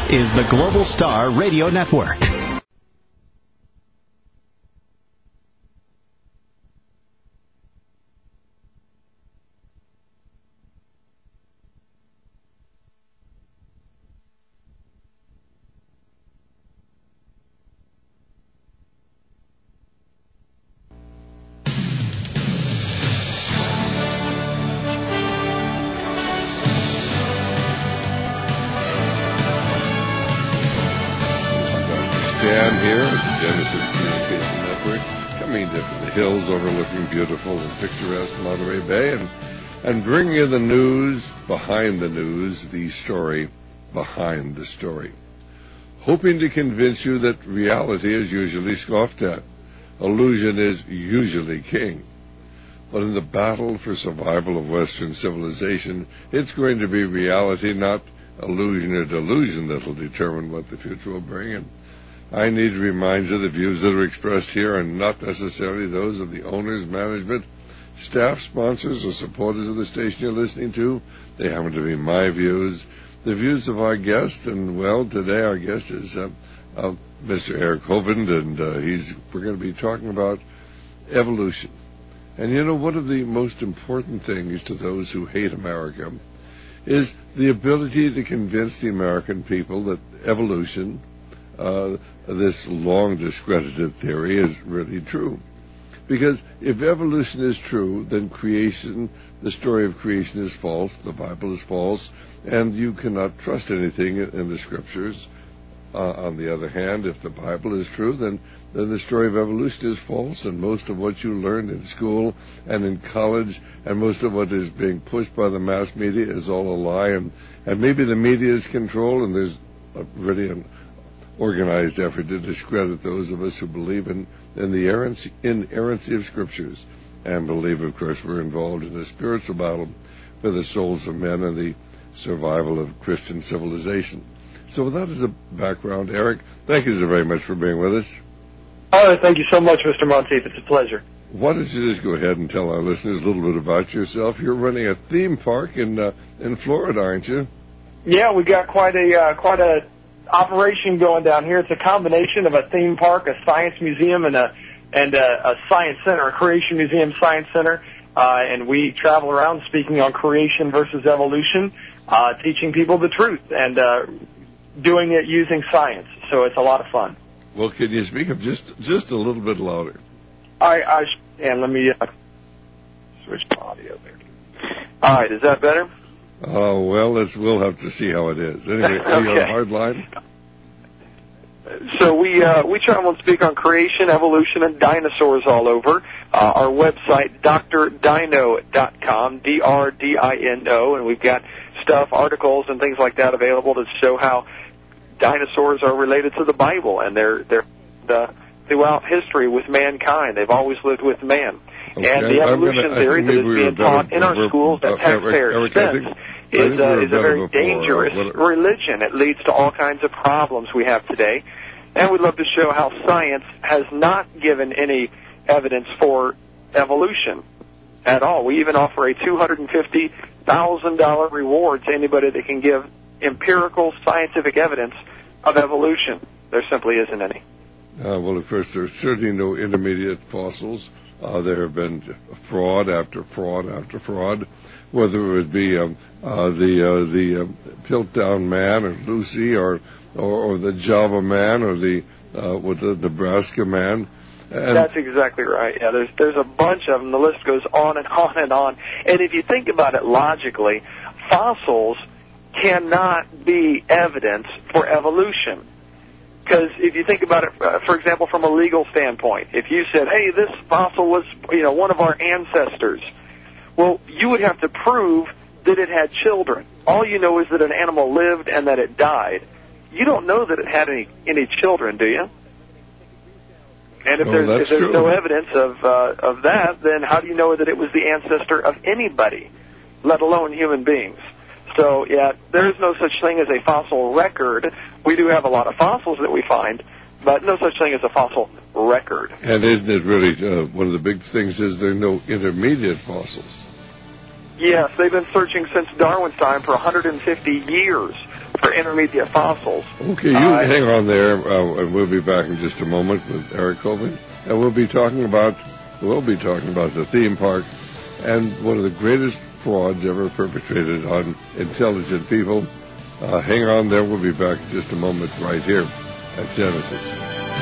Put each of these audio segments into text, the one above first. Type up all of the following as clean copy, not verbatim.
is the Global Star Radio Network. Overlooking beautiful and picturesque Monterey Bay, and bringing you the news behind the news, the story behind the story. Hoping to convince you that reality is usually scoffed at. Illusion is usually king. But in the battle for survival of Western civilization, it's going to be reality, not illusion or delusion, that will determine what the future will bring. And I need to remind you the views that are expressed here are not necessarily those of the owners, management, staff, sponsors, or supporters of the station you're listening to. They happen to be my views, the views of our guest. And, well, today our guest is Mr. Eric Hovind, and we're going to be talking about evolution. And, you know, one of the most important things to those who hate America is the ability to convince the American people that evolution, this long discredited theory, is really true. Because if evolution is true, then creation, the story of creation, is false, the Bible is false, and you cannot trust anything in the Scriptures. On the other hand, if the Bible is true, then the story of evolution is false, and most of what you learned in school and in college, and most of what is being pushed by the mass media is all a lie, and maybe the media is controlled, and there's really an organized effort to discredit those of us who believe in the inerrancy of Scriptures and believe, of course, we're involved in a spiritual battle for the souls of men and the survival of Christian civilization. So with that as a background, Eric, thank you so very much for being with us. Oh, thank you so much, Mr. Monteith. It's a pleasure. Why don't you just go ahead and tell our listeners a little bit about yourself? You're running a theme park in Florida, aren't you? Yeah, we got quite a operation going down here. It's a combination of a theme park, a science museum, and a science center, a creation museum science center. And we travel around speaking on creation versus evolution, teaching people the truth, and doing it using science. So it's a lot of fun. Well, can you speak up just a little bit louder? And let me switch the audio there. All right, is that better? Well, we'll have to see how it is. Anyway, okay. Are you on a hard line? So we travel and speak on creation, evolution, and dinosaurs all over. Our website, drdino.com, DRDINO, and we've got stuff, articles, and things like that available to show how dinosaurs are related to the Bible, and they're throughout history with mankind. They've always lived with man. Okay, and the evolution theory that is being taught in our schools at taxpayer expense is a very dangerous religion. It leads to all kinds of problems we have today. And we'd love to show how science has not given any evidence for evolution at all. We even offer a $250,000 reward to anybody that can give empirical scientific evidence of evolution. There simply isn't any. Well, of course, there's certainly no intermediate fossils. There have been fraud after fraud after fraud, whether it be the Piltdown Man or Lucy or the Java Man or the Nebraska Man. And that's exactly right. Yeah, there's a bunch of them. The list goes on and on and on. And if you think about it logically, fossils cannot be evidence for evolution. Because if you think about it, for example, from a legal standpoint, if you said, hey, this fossil was, one of our ancestors, well, you would have to prove that it had children. All you know is that an animal lived and that it died. You don't know that it had any children, do you? And if there's no evidence of that, then how do you know that it was the ancestor of anybody, let alone human beings? So, yeah, there is no such thing as a fossil record. We do have a lot of fossils that we find, but no such thing as a fossil record. And isn't it really one of the big things is there are no intermediate fossils? Yes, they've been searching since Darwin's time for 150 years for intermediate fossils. Okay, you hang on there, and we'll be back in just a moment with Eric Colvin, and we'll be talking about the theme park and one of the greatest frauds ever perpetrated on intelligent people. Hang on there. We'll be back in just a moment right here at Genesis.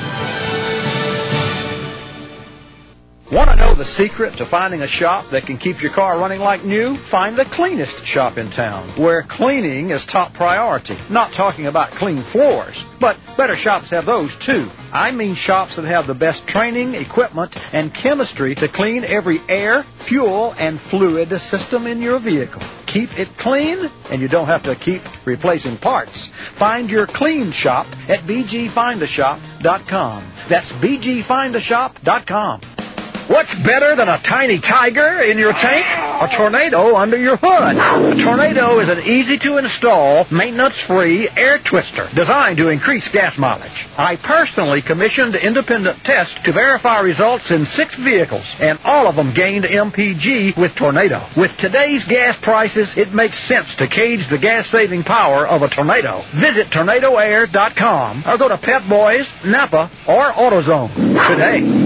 Want to know the secret to finding a shop that can keep your car running like new? Find the cleanest shop in town, where cleaning is top priority. Not talking about clean floors, but better shops have those too. I mean shops that have the best training, equipment, and chemistry to clean every air, fuel, and fluid system in your vehicle. Keep it clean, and you don't have to keep replacing parts. Find your clean shop at bgfindashop.com. That's bgfindashop.com. What's better than a tiny tiger in your tank? A tornado under your hood. A tornado is an easy-to-install, maintenance-free air twister designed to increase gas mileage. I personally commissioned independent tests to verify results in 6 vehicles, and all of them gained MPG with Tornado. With today's gas prices, it makes sense to gauge the gas-saving power of a tornado. Visit tornadoair.com or go to Pep Boys, Napa, or AutoZone today.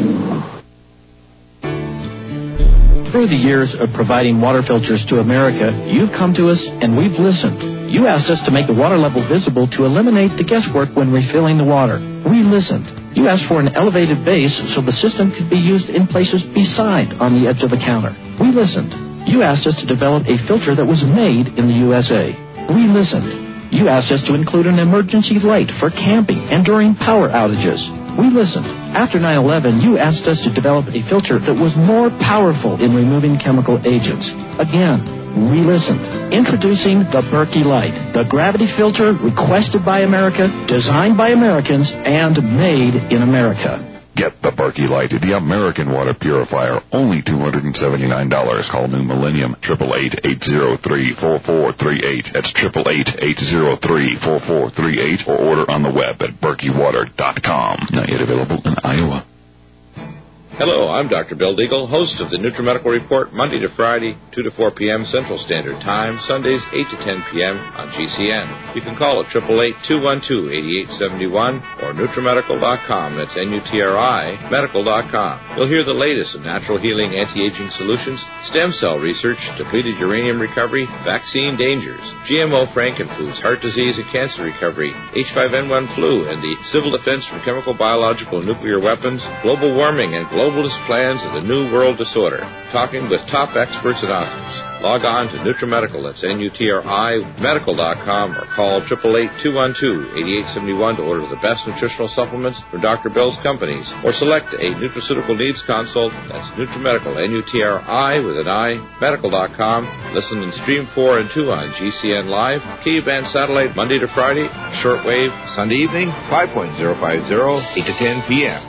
Through the years of providing water filters to America, you've come to us and we've listened. You asked us to make the water level visible to eliminate the guesswork when refilling the water. We listened. You asked for an elevated base so the system could be used in places beside on the edge of the counter. We listened. You asked us to develop a filter that was made in the USA. We listened. You asked us to include an emergency light for camping and during power outages. We listened. After 9/11, you asked us to develop a filter that was more powerful in removing chemical agents. Again, we listened. Introducing the Berkey Light, the gravity filter requested by America, designed by Americans, and made in America. Get the Berkey Light, the American water purifier, only $279. Call New Millennium, 888-803-4438. That's 888-803-4438, or order on the web at berkeywater.com. Not yet available in Iowa. Hello, I'm Dr. Bill Deagle, host of the NutriMedical Report, Monday to Friday, 2 to 4 p.m. Central Standard Time, Sundays 8 to 10 p.m. on GCN. You can call at 888-212-8871 or NutriMedical.com. That's N-U-T-R-I, medical.com. You'll hear the latest in natural healing, anti-aging solutions, stem cell research, depleted uranium recovery, vaccine dangers, GMO frankenfoods, heart disease and cancer recovery, H5N1 flu, and the civil defense from chemical, biological, and nuclear weapons, global warming, and globalist plans of the New World Disorder. Talking with top experts and authors. Log on to NutriMedical, that's N-U-T-R-I, medical.com, or call 888-212-8871 to order the best nutritional supplements from Dr. Bill's companies, or select a nutraceutical needs consult, that's NutriMedical, N-U-T-R-I with an I, medical.com. Listen and stream 4 and 2 on GCN Live, K-band satellite, Monday to Friday, shortwave, Sunday evening, 5.050, 8 to 10 p.m.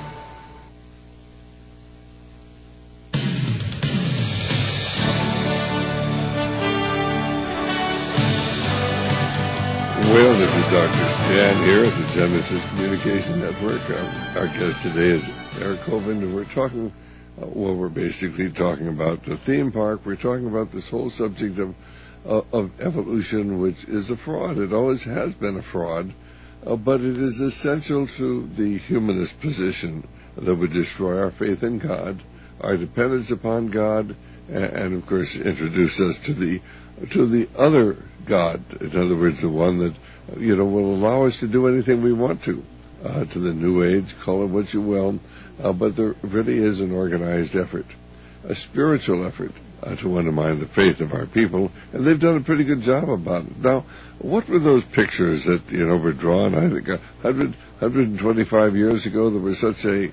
Well, this is Dr. Stan here at the Genesis Communication Network. Our guest today is Eric Colvin, and we're talking, we're basically talking about the theme park. We're talking about this whole subject of evolution, which is a fraud. It always has been a fraud, but it is essential to the humanist position that would destroy our faith in God, our dependence upon God, and of course introduce us to the other God. In other words, the one that will allow us to do anything we want to the New Age, call it what you will, but there really is an organized effort, a spiritual effort to undermine the faith of our people, and they've done a pretty good job about it. Now, what were those pictures that were drawn? I think 125 years ago. There was such a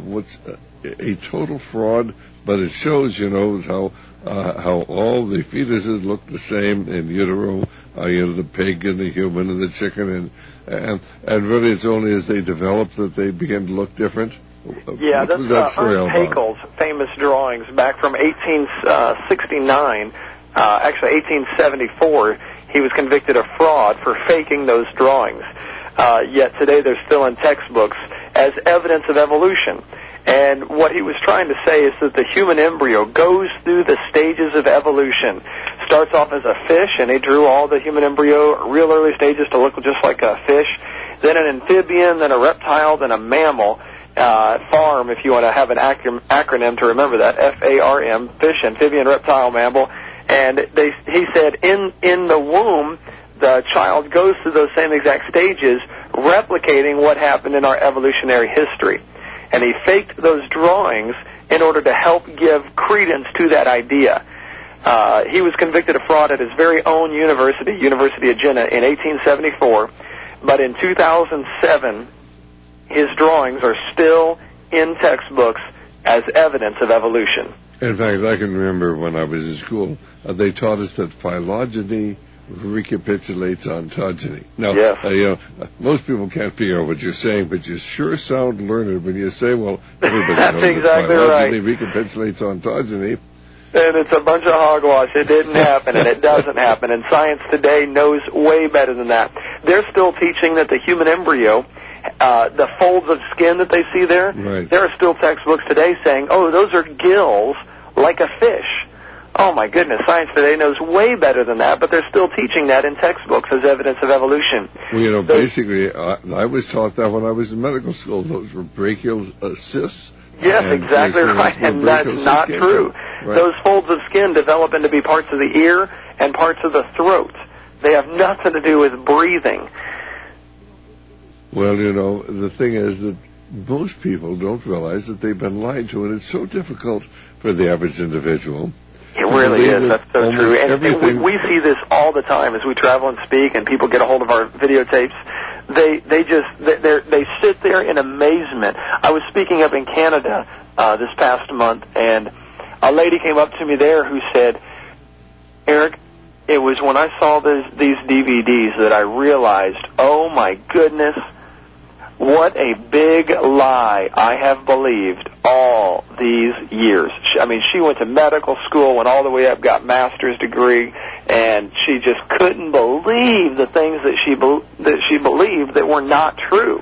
total fraud, but it shows how all the fetuses look the same in utero, the pig and the human and the chicken, and really it's only as they develop that they begin to look different. Yeah, that's Ernst Haeckel's famous drawings back from 1869, actually 1874. He was convicted of fraud for faking those drawings. Yet today they're still in textbooks as evidence of evolution. And what he was trying to say is that the human embryo goes through the stages of evolution, starts off as a fish, and they drew all the human embryo, real early stages, to look just like a fish. Then an amphibian, then a reptile, then a mammal. FARM, if you want to have an acronym to remember that, FARM, fish, amphibian, reptile, mammal. And he said in the womb, the child goes through those same exact stages, replicating what happened in our evolutionary history. And he faked those drawings in order to help give credence to that idea. He was convicted of fraud at his very own university, University of Jena, in 1874. But in 2007, his drawings are still in textbooks as evidence of evolution. In fact, I can remember when I was in school, they taught us that phylogeny recapitulates ontogeny. Now, yes. Most people can't figure out what you're saying, but you sure sound learned when you say, well, everybody That's knows exactly that right. phylogeny recapitulates ontogeny. And it's a bunch of hogwash. It didn't happen, and it doesn't happen. And science today knows way better than that. They're still teaching that the human embryo, the folds of skin that they see there, right. There are still textbooks today saying, oh, those are gills like a fish. Oh, my goodness, science today knows way better than that, but they're still teaching that in textbooks as evidence of evolution. Well, basically, I was taught that when I was in medical school. Those were brachial cysts. Yes, exactly right, and that's not true. Right. Those folds of skin develop into be parts of the ear and parts of the throat. They have nothing to do with breathing. Well, the thing is that most people don't realize that they've been lied to, and it's so difficult for the average individual. It really is. That's so true. And we see this all the time as we travel and speak, and people get a hold of our videotapes. They sit there in amazement. I was speaking up in Canada this past month, and a lady came up to me there who said, Eric, it was when I saw these DVDs that I realized, oh my goodness, what a big lie I have believed all these years. She went to medical school, went all the way up, got master's degree, and she just couldn't believe the things that she believed that were not true.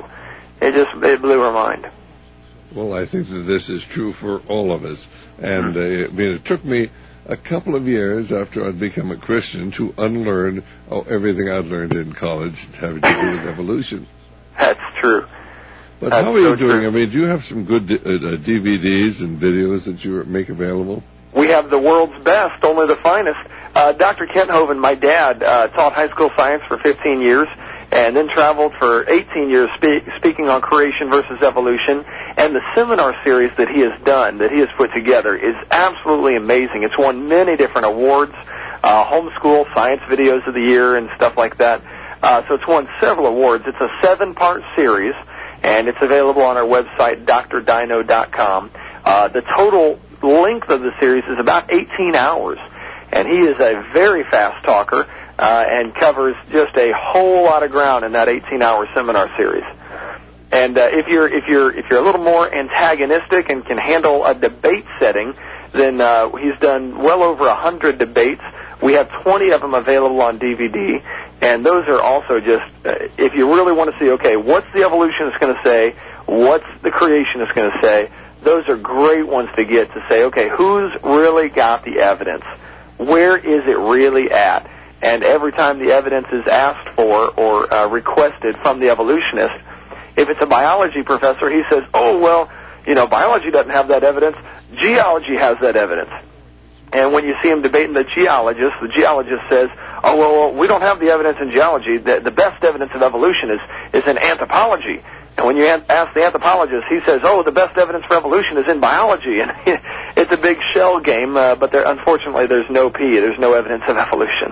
It blew her mind. Well, I think that this is true for all of us. And it took me a couple of years after I'd become a Christian to unlearn everything I'd learned in college having to do with evolution. That's true. But how are you doing? True. Do you have some good DVDs and videos that you make available? We have the world's best, only the finest. Dr. Kenthoven, my dad, taught high school science for 15 years and then traveled for 18 years speaking on creation versus evolution. And the seminar series that he has done, that he has put together, is absolutely amazing. It's won many different awards, homeschool science videos of the year and stuff like that. So it's won several awards. It's a 7-part series, and it's available on our website, drdino.com. The total length of the series is about 18 hours, and he is a very fast talker and covers just a whole lot of ground in that 18-hour seminar series. And if you're a little more antagonistic and can handle a debate setting, then he's done well over 100 debates. We have 20 of them available on DVD, and those are also just, if you really want to see, okay, what's the evolutionist going to say, what's the creationist going to say, those are great ones to get to say, okay, who's really got the evidence? Where is it really at? And every time the evidence is asked for or requested from the evolutionist, if it's a biology professor, he says, oh, well, biology doesn't have that evidence. Geology has that evidence. And when you see him debating the geologist says, oh, well, we don't have the evidence in geology. The best evidence of evolution is in anthropology. And when you ask the anthropologist, he says, oh, the best evidence for evolution is in biology. And it's a big shell game, but unfortunately there's no P. There's no evidence of evolution.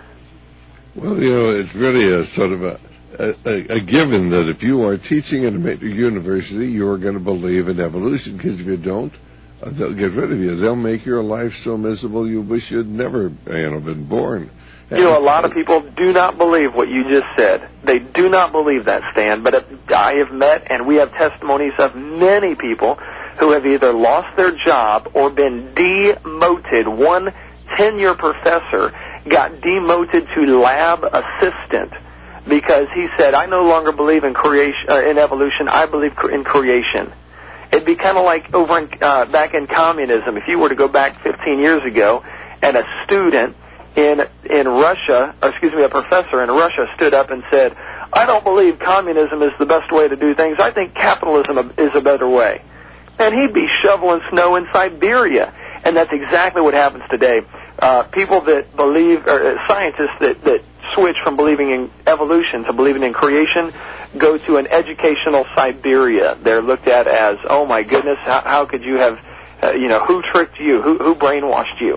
Well, it's really a sort of a given that if you are teaching at a major university, you're going to believe in evolution, because if you don't, they'll get rid of you. They'll make your life so miserable you wish you'd never been born. A lot of people do not believe what you just said. They do not believe that, Stan. But I have met, and we have testimonies of many people who have either lost their job or been demoted. One tenure professor got demoted to lab assistant because he said, I no longer believe in in evolution. I believe in creation. It'd be kind of like over back in communism. If you were to go back 15 years ago and a student in Russia, or excuse me, a professor in Russia stood up and said, "I don't believe communism is the best way to do things. I think capitalism is a better way." And he'd be shoveling snow in Siberia. And that's exactly what happens today. People that believe, or scientists that switch from believing in evolution to believing in creation, go to an educational Siberia. They're looked at as, oh my goodness, how could you have, who tricked you? Who brainwashed you?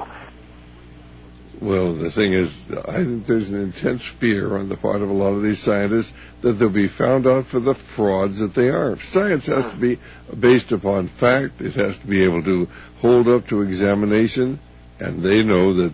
Well, the thing is, I think there's an intense fear on the part of a lot of these scientists that they'll be found out for the frauds that they are. Science has to be based upon fact. It has to be able to hold up to examination, and they know that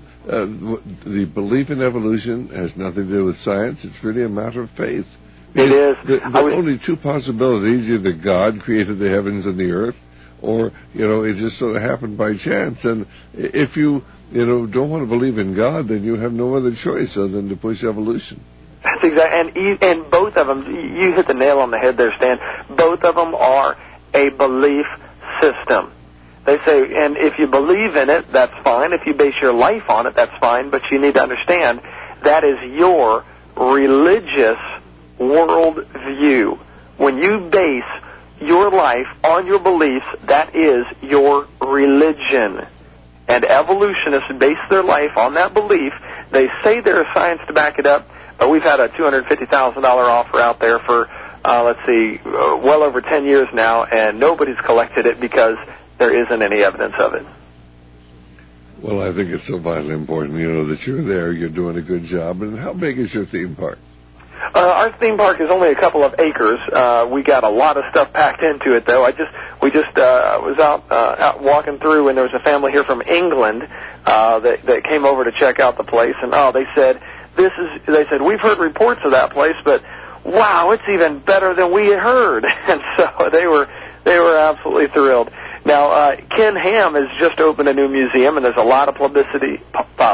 the belief in evolution has nothing to do with science. It's really a matter of faith. It is. There are only two possibilities: either God created the heavens and the earth, or it just sort of happened by chance. And if you don't want to believe in God, then you have no other choice other than to push evolution. That's exactly, and both of them, you hit the nail on the head there, Stan. Both of them are a belief system. They say, and if you believe in it, that's fine. If you base your life on it, that's fine. But you need to understand that is your religious worldview. When you base your life on your beliefs, that is your religion. And evolutionists base their life on that belief. They say there is science to back it up, but we've had a $250,000 offer out there for, well over 10 years now, and nobody's collected it because there isn't any evidence of it. Well, I think it's so vitally important, that you're there, you're doing a good job. And how big is your theme park? Our theme park is only a couple of acres. We got a lot of stuff packed into it, though. We just was out walking through, and there was a family here from England that came over to check out the place, and they said we've heard reports of that place, but wow, it's even better than we had heard. And so they were absolutely thrilled. Now, Ken Ham has just opened a new museum, and there's a lot of publicity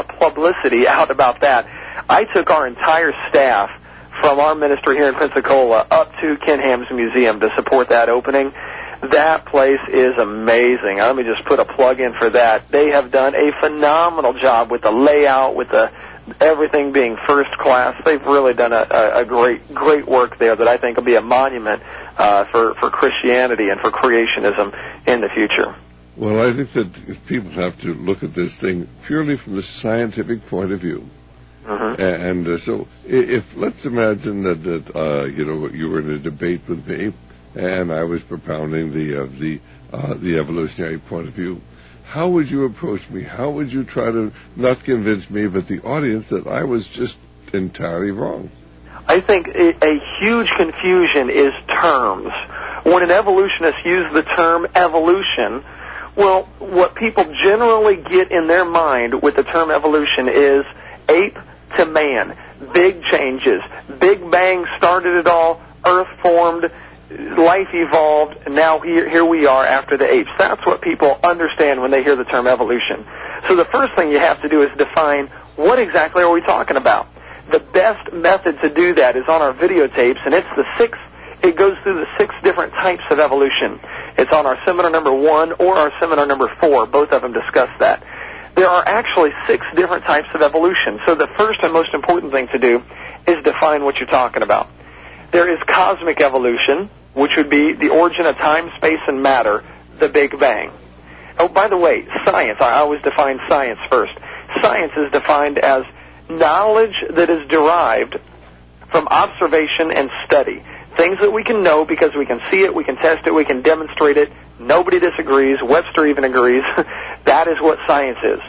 out about that. I took our entire staff from our ministry here in Pensacola up to Ken Ham's museum to support that opening. That place is amazing. Let me just put a plug in for that. They have done a phenomenal job with the layout, with everything being first class. They've really done a great work there that I think will be a monument for Christianity and for creationism in the future. Well, I think that people have to look at this thing purely from the scientific point of view. Mm-hmm. And so, if let's imagine that you were in a debate with me, and I was propounding the evolutionary point of view, how would you approach me? How would you try to not convince me, but the audience, that I was just entirely wrong? I think a huge confusion is terms. When an evolutionist uses the term evolution, well, what people generally get in their mind with the term evolution is ape to man, big changes. Big Bang started it all, Earth formed, life evolved, and now here we are after the apes. That's what people understand when they hear the term evolution. So the first thing you have to do is define what exactly are we talking about. The best method to do that is on our videotapes, and it goes through the 6 different types of evolution. It's on our seminar number 1 or our seminar number 4. Both of them discuss that. There are actually 6 different types of evolution. So the first and most important thing to do is define what you're talking about. There is cosmic evolution, which would be the origin of time, space, and matter, the Big Bang. Oh, by the way, science. I always define science first. Science is defined as knowledge that is derived from observation and study. Things that we can know because we can see it, we can test it, we can demonstrate it. Nobody disagrees. Webster even agrees. That is what science is.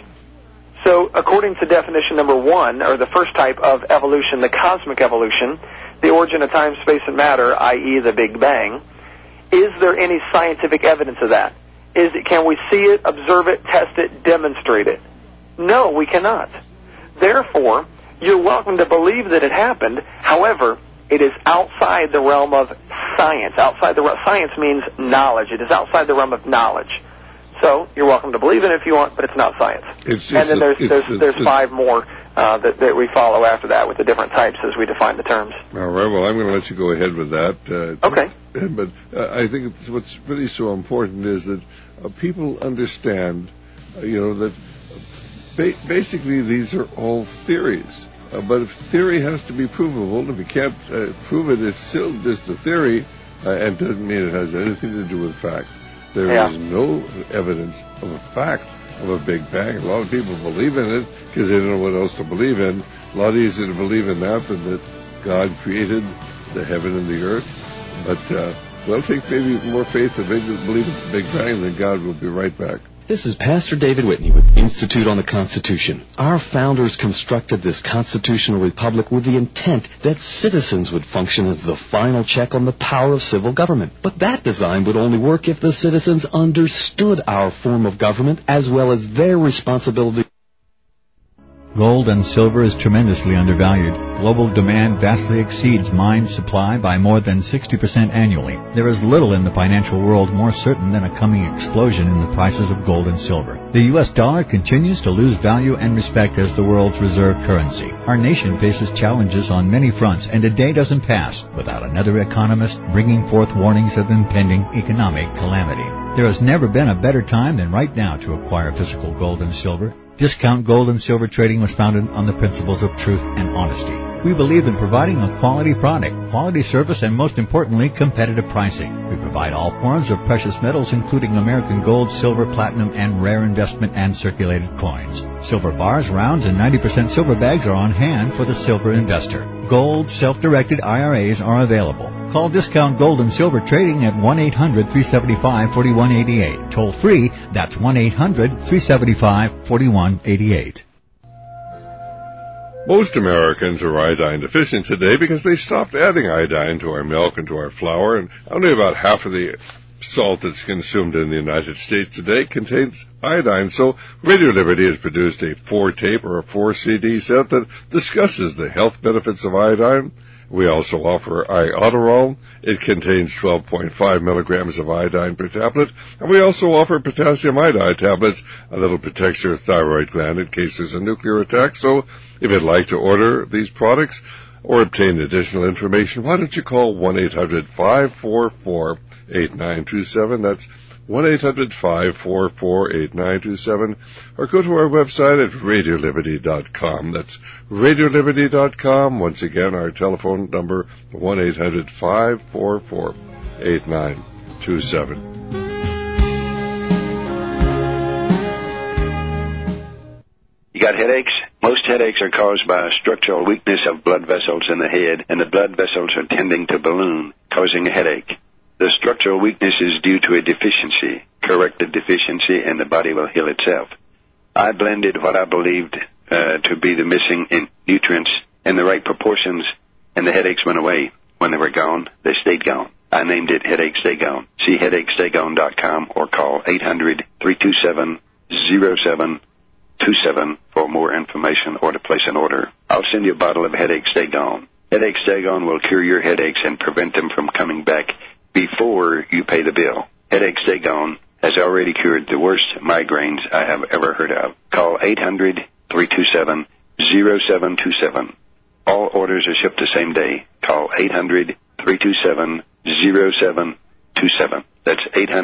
So according to definition number 1, or the first type of evolution, the cosmic evolution, the origin of time, space, and matter, i.e. the Big Bang, is there any scientific evidence of that? Can we see it, observe it, test it, demonstrate it? No, we cannot. Therefore, you're welcome to believe that it happened. However, it is outside the realm of science. Science means knowledge. It is outside the realm of knowledge. So you're welcome to believe in it if you want, but it's not science. And then there's 5 more that we follow after that with the different types as we define the terms. All right. Well, I'm going to let you go ahead with that. Okay. But I think what's really so important is that people understand, that basically these are all theories. But if theory has to be provable, if you can't prove it, it's still just a theory, and doesn't mean it has anything to do with fact. There is no evidence of a fact of a Big Bang. A lot of people believe in it because they don't know what else to believe in. A lot easier to believe in that than that God created the heaven and the earth. But, well, take maybe more faith and maybe believe in the Big Bang, then God will be right back. This is Pastor David Whitney with Institute on the Constitution. Our founders constructed this constitutional republic with the intent that citizens would function as the final check on the power of civil government. But that design would only work if the citizens understood our form of government as well as their responsibility. Gold and silver is tremendously undervalued. Global demand vastly exceeds mine supply by more than 60% annually. There is little in the financial world more certain than a coming explosion in the prices of gold and silver. The U.S. dollar continues to lose value and respect as the world's reserve currency. Our nation faces challenges on many fronts, and a day doesn't pass without another economist bringing forth warnings of impending economic calamity. There has never been a better time than right now to acquire physical gold and silver. Discount Gold and Silver Trading was founded on the principles of truth and honesty. We believe in providing a quality product, quality service, and most importantly, competitive pricing. We provide all forms of precious metals, including American gold, silver, platinum, and rare investment and circulated coins. Silver bars, rounds, and 90% silver bags are on hand for the silver investor. Gold self-directed IRAs are available. Call Discount Gold and Silver Trading at 1-800-375-4188. Toll free, that's 1-800-375-4188. Most Americans are iodine deficient today because they stopped adding iodine to our milk and to our flour, and only about half of the salt that's consumed in the United States today contains iodine. So Radio Liberty has produced a 4-tape or a 4-CD set that discusses the health benefits of iodine. We also offer Iodoral. It contains 12.5 milligrams of iodine per tablet. And we also offer potassium iodide tablets, that'll protect your thyroid gland in case there's a nuclear attack. So if you'd like to order these products or obtain additional information, why don't you call 1-800-544-8927. That's 1-800-544-8927, or go to our website at RadioLiberty.com. That's RadioLiberty.com. Once again, our telephone number, 1-800-544-8927. You got headaches? Most headaches are caused by a structural weakness of blood vessels in the head, and the blood vessels are tending to balloon, causing a headache. The structural weakness is due to a deficiency. Correct the deficiency and the body will heal itself. I blended what I believed to be the missing nutrients in the right proportions, and the headaches went away. When they were gone, they stayed gone. I named it Headache Stay Gone. See HeadacheStayGone.com or call 800-327-0727 for more information or to place an order. I'll send you a bottle of Headache Stay Gone. Headache Stay Gone will cure your headaches and prevent them from coming back before you pay the bill. Headache Stay Gone has already cured the worst migraines I have ever heard of. Call 800-327-0727. All orders are shipped the same day. Call 800-327-0727. That's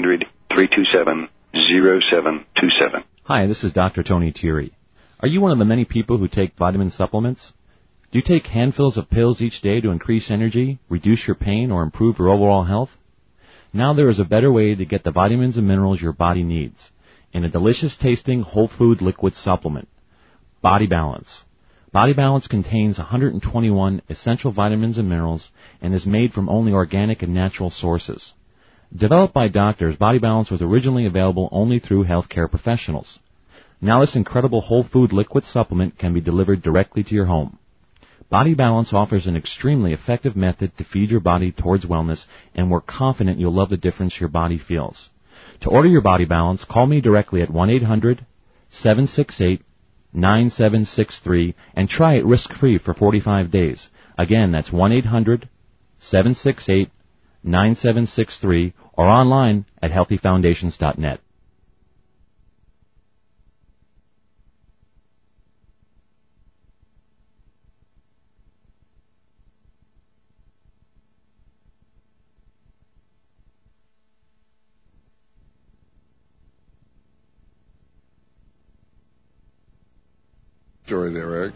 800-327-0727. Hi, this is Dr. Tony Thierry. Are you one of the many people who take vitamin supplements? Do you take handfuls of pills each day to increase energy, reduce your pain, or improve your overall health? Now there is a better way to get the vitamins and minerals your body needs in a delicious-tasting whole food liquid supplement, Body Balance. Body Balance contains 121 essential vitamins and minerals and is made from only organic and natural sources. Developed by doctors, Body Balance was originally available only through healthcare professionals. Now this incredible whole food liquid supplement can be delivered directly to your home. Body Balance offers an extremely effective method to feed your body towards wellness, and we're confident you'll love the difference your body feels. To order your Body Balance, call me directly at 1-800-768-9763 and try it risk-free for 45 days. Again, that's 1-800-768-9763 or online at healthyfoundations.net. story there, Eric.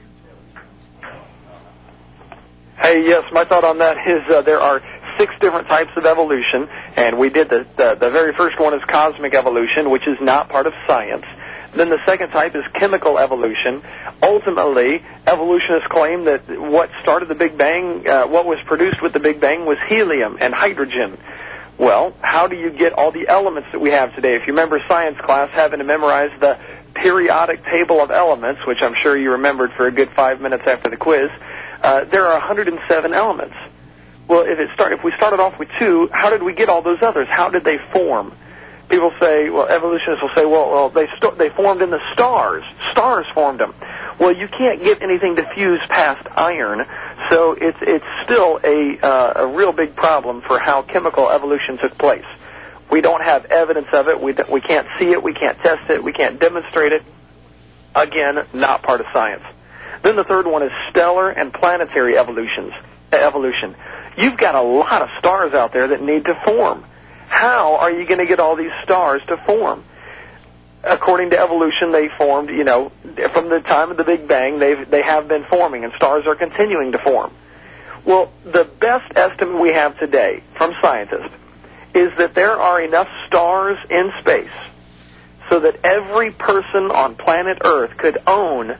Hey, yes, my thought on that is there are 6 different types of evolution, and we did the very first one is cosmic evolution, which is not part of science. Then the second type is chemical evolution. Ultimately, evolutionists claim that what started the Big Bang, what was produced with the Big Bang was helium and hydrogen. Well, how do you get all the elements that we have today? If you remember science class having to memorize the periodic table of elements, which I'm sure you remembered for a good 5 minutes after the quiz, there are 107 elements. Well, if we started off with 2, how did we get all those others? How did they form? People say, well, evolutionists will say, well, they formed in the stars. Stars formed them. Well, you can't get anything to fuse past iron, so it's still a real big problem for how chemical evolution took place. We don't have evidence of it. We can't see it. We can't test it. We can't demonstrate it. Again, not part of science. Then the third one is stellar and planetary evolution. You've got a lot of stars out there that need to form. How are you going to get all these stars to form? According to evolution, they formed, from the time of the Big Bang, they have been forming, and stars are continuing to form. Well, the best estimate we have today from scientists is that there are enough stars in space so that every person on planet Earth could own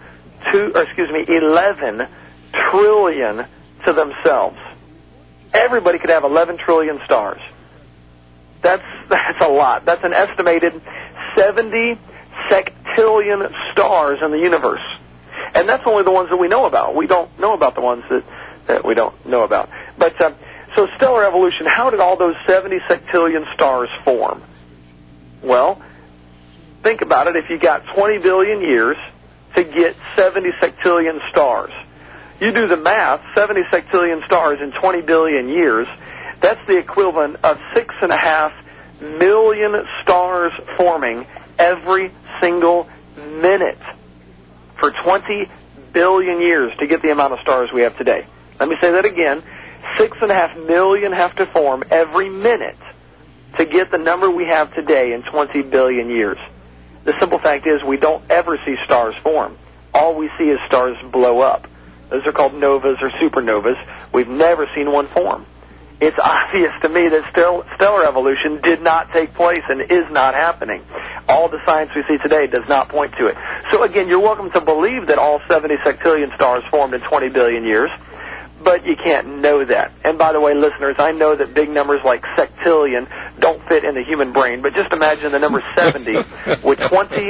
11 trillion to themselves. Everybody could have 11 trillion stars. That's a lot. That's an estimated 70 sextillion stars in the universe. And that's only the ones that we know about. We don't know about the ones that we don't know about. But so stellar evolution, how did all those 70 sextillion stars form? Well, think about it. If you got 20 billion years to get 70 sextillion stars, you do the math, 70 sextillion stars in 20 billion years, that's the equivalent of 6.5 million stars forming every single minute for 20 billion years to get the amount of stars we have today. Let me say that again. 6.5 million have to form every minute to get the number we have today in 20 billion years. The simple fact is we don't ever see stars form. All we see is stars blow up. Those are called novas or supernovas. We've never seen one form. It's obvious to me that stellar evolution did not take place and is not happening. All the science we see today does not point to it. So again, you're welcome to believe that all 70 sextillion stars formed in 20 billion years, but you can't know that. And by the way, listeners, I know that big numbers like sextillion don't fit in the human brain, but just imagine the number 70 with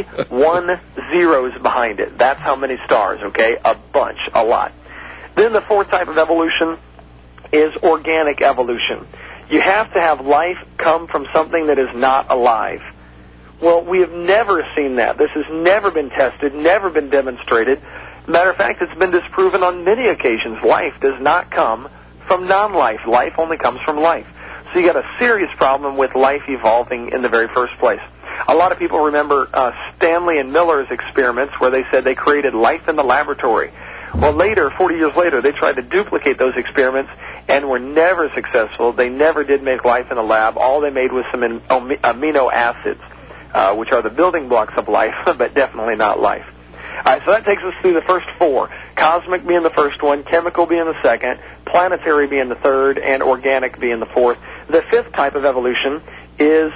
21 zeros behind it. That's how many stars, okay? A bunch, a lot. Then the fourth type of evolution is organic evolution. You have to have life come from something that is not alive. Well, we have never seen that. This has never been tested, never been demonstrated. Matter of fact, it's been disproven on many occasions. Life does not come from non-life. Life only comes from life. So you got a serious problem with life evolving in the very first place. A lot of people remember Stanley and Miller's experiments where they said they created life in the laboratory. Well, later, 40 years later, they tried to duplicate those experiments and were never successful. They never did make life in the lab. All they made was some amino acids, which are the building blocks of life, but definitely not life. All right, so that takes us through the first four. Cosmic being the first one, chemical being the second, planetary being the third, and organic being the fourth. The fifth type of evolution is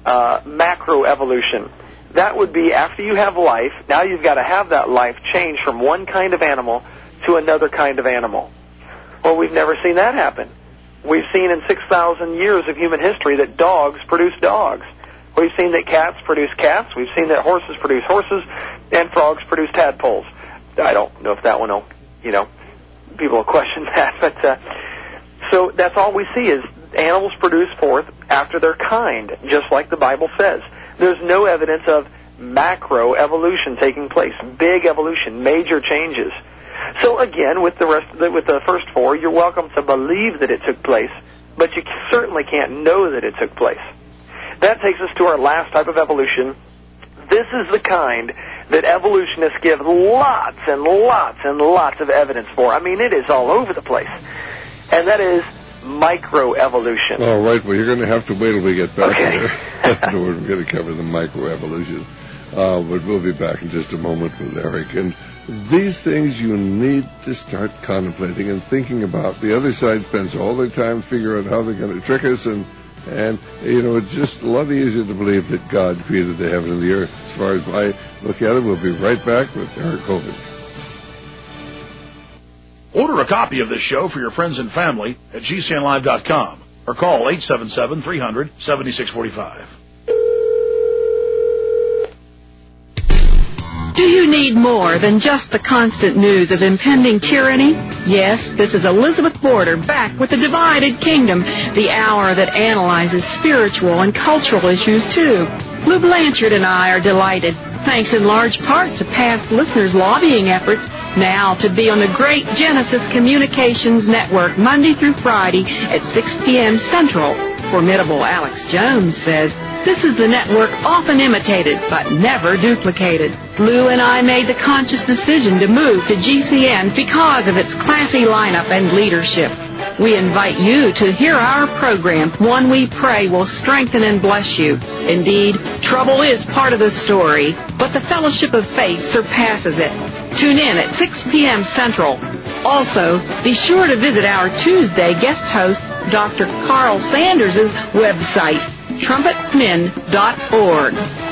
macroevolution. That would be after you have life, now you've got to have that life change from one kind of animal to another kind of animal. Well, we've never seen that happen. We've seen in 6,000 years of human history that dogs produce dogs. We've seen that cats produce cats. We've seen that horses produce horses, and frogs produce tadpoles. I don't know if that one will, people will question that. But so that's all we see is animals produce forth after their kind, just like the Bible says. There's no evidence of macroevolution taking place, big evolution, major changes. So again, with the first four, you're welcome to believe that it took place, but you certainly can't know that it took place. That takes us to our last type of evolution. This is the kind that evolutionists give lots and lots and lots of evidence for. I mean, it is all over the place. And that is microevolution. All right, well, you're going to have to wait till we get back there. We're going to cover the microevolution. But we'll be back in just a moment with Eric. And These things you need to start contemplating and thinking about. The other side spends all their time figuring out how they're going to trick us, and it's just a lot easier to believe that God created the heaven and the earth. As far as I look at it, we'll be right back with Eric Hovind. Order a copy of this show for your friends and family at GCNlive.com or call 877-300-7645. Do you need more than just the constant news of impending tyranny? Yes, this is Elizabeth Border back with The Divided Kingdom, the hour that analyzes spiritual and cultural issues, too. Lou Blanchard and I are delighted, thanks in large part to past listeners' lobbying efforts, now to be on the great Genesis Communications Network Monday through Friday at 6 p.m. Central. Formidable Alex Jones says, this is the network often imitated but never duplicated. Lou and I made the conscious decision to move to GCN because of its classy lineup and leadership. We invite you to hear our program, one we pray will strengthen and bless you. Indeed, trouble is part of the story, but the fellowship of faith surpasses it. Tune in at 6 p.m. Central. Also, be sure to visit our Tuesday guest host, Dr. Carl Sanders' website, trumpetmen.org.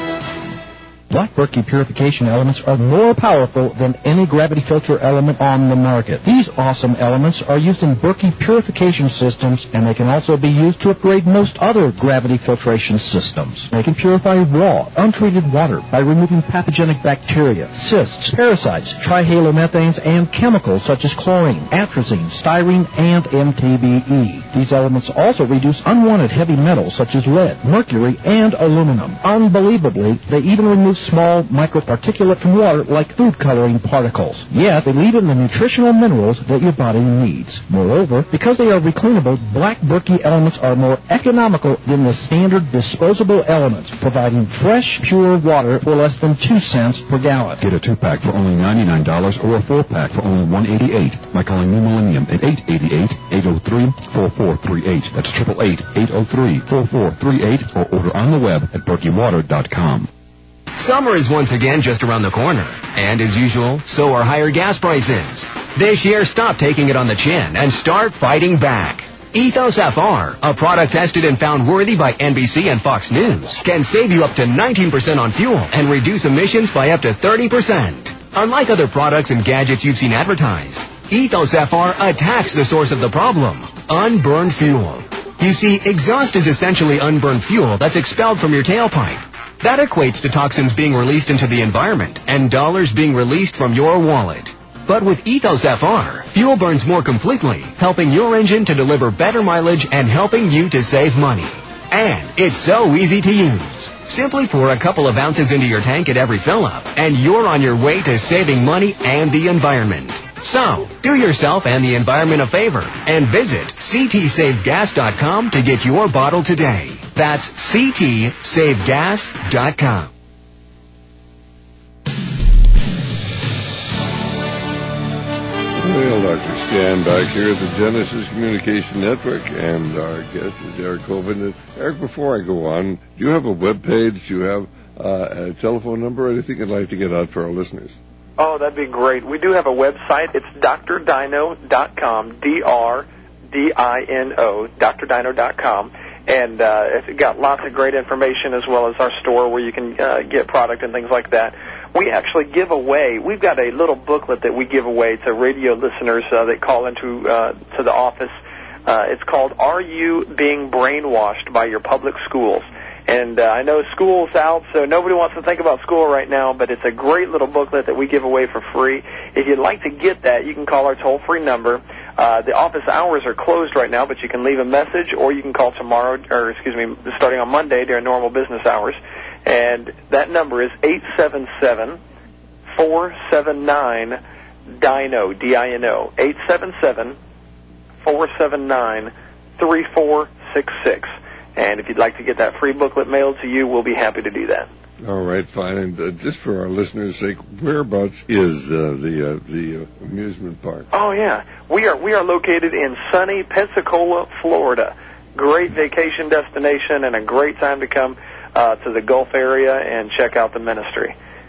Black Berkey purification elements are more powerful than any gravity filter element on the market. These awesome elements are used in Berkey purification systems, and they can also be used to upgrade most other gravity filtration systems. They can purify raw, untreated water by removing pathogenic bacteria, cysts, parasites, trihalomethanes, and chemicals such as chlorine, atrazine, styrene, and MTBE. These elements also reduce unwanted heavy metals such as lead, mercury, and aluminum. Unbelievably, they even remove small microparticulate from water like food coloring particles. Yet, they leave in the nutritional minerals that your body needs. Moreover, because they are recleanable, Black Berkey elements are more economical than the standard disposable elements, providing fresh, pure water for less than 2 cents per gallon. Get a 2-pack for only $99 or a 4-pack for only $188 by calling New Millennium at 888-803-4438. That's 888-803-4438, or order on the web at berkeywater.com. Summer is once again just around the corner, and as usual, so are higher gas prices. This year, stop taking it on the chin and start fighting back. Ethos FR, a product tested and found worthy by NBC and Fox News, can save you up to 19% on fuel and reduce emissions by up to 30%. Unlike other products and gadgets you've seen advertised, Ethos FR attacks the source of the problem, unburned fuel. You see, exhaust is essentially unburned fuel that's expelled from your tailpipe. That equates to toxins being released into the environment and dollars being released from your wallet. But with Ethos FR, fuel burns more completely, helping your engine to deliver better mileage and helping you to save money. And it's so easy to use. Simply pour a couple of ounces into your tank at every fill-up, and you're on your way to saving money and the environment. So, do yourself and the environment a favor and visit ctsavegas.com to get your bottle today. That's ctsavegas.com. Well, Dr. Stan back here at the Genesis Communication Network, and our guest is Eric Hovind. Eric, before I go on, do you have a web page? Do you have a telephone number or anything you'd like to get out for our listeners? Oh, that'd be great. We do have a website. It's drdino.com, D-R-D-I-N-O, drdino.com. And it's got lots of great information, as well as our store where you can get product and things like that. We actually give away, we've got a little booklet that we give away to radio listeners that call into to the office. It's called Are You Being Brainwashed by Your Public Schools? And I know school's out, so nobody wants to think about school right now, but it's a great little booklet that we give away for free. If you'd like to get that, you can call our toll-free number. The office hours are closed right now, but you can leave a message, or you can call tomorrow, starting on Monday during normal business hours. And that number is 877-479-DINO, D-I-N-O, 877-479-3466. And if you'd like to get that free booklet mailed to you, we'll be happy to do that. All right, fine. And just for our listeners' sake, whereabouts is the amusement park? Oh, yeah. We are located in sunny Pensacola, Florida. Great vacation destination and a great time to come to the Gulf area and check out the ministry.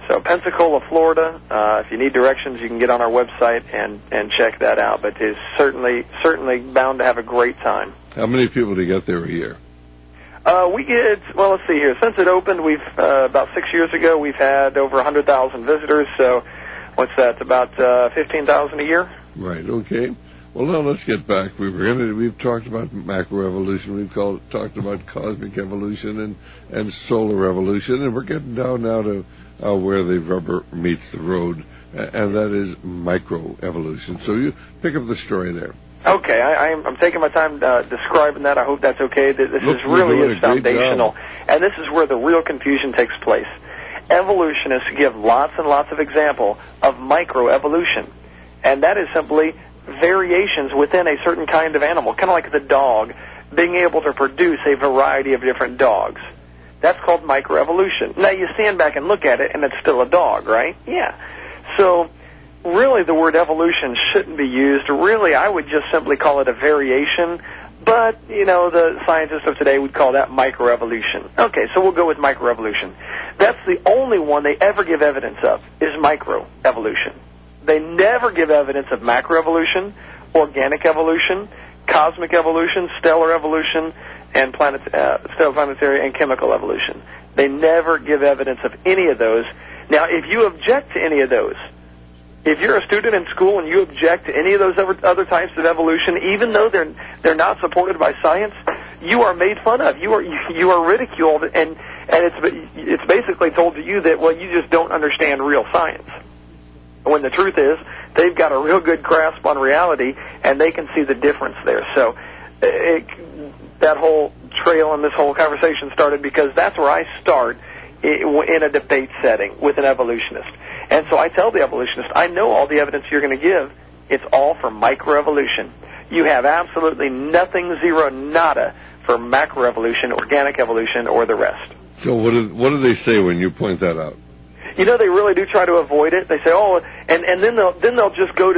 So Pensacola, Florida. If you need directions, you can get on our website and check that out. But it's certainly bound to have a great time. How many people do you get there a year? We get, well, let's see here. Since it opened, we've about 6 years ago, we've had over 100,000 visitors. So what's that? About 15,000 a year. Right. Okay. Well, now let's get back. We've talked about macroevolution. We've talked about cosmic evolution and solar evolution, and we're getting down now to where the rubber meets the road, and that is microevolution. So you pick up the story there. Okay, I'm taking my time describing that. I hope that's okay. This really is foundational, and this is where the real confusion takes place. Evolutionists give lots and lots of examples of microevolution, and that is simply variations within a certain kind of animal, kind of like the dog being able to produce a variety of different dogs. That's called microevolution. Now, you stand back and look at it, and it's still a dog, right? Yeah. So, really, the word evolution shouldn't be used. Really, I would just simply call it a variation, but, the scientists of today would call that microevolution. Okay, so we'll go with microevolution. That's the only one they ever give evidence of, is microevolution. They never give evidence of macroevolution, organic evolution, cosmic evolution, stellar evolution, and planetary and chemical evolution. They never give evidence of any of those. Now, if you object to any of those, if you're a student in school and you object to any of those other types of evolution, even though they're not supported by science, you are made fun of. You are ridiculed, and it's basically told to you that, well, you just don't understand real science. When the truth is, they've got a real good grasp on reality, and they can see the difference there. So that whole trail and this whole conversation started because that's where I start in a debate setting with an evolutionist. And so I tell the evolutionist, I know all the evidence you're going to give. It's all for microevolution. You have absolutely nothing, zero, nada for macroevolution, organic evolution, or the rest. So what do they say when you point that out? They really do try to avoid it. They say, and then they'll just go to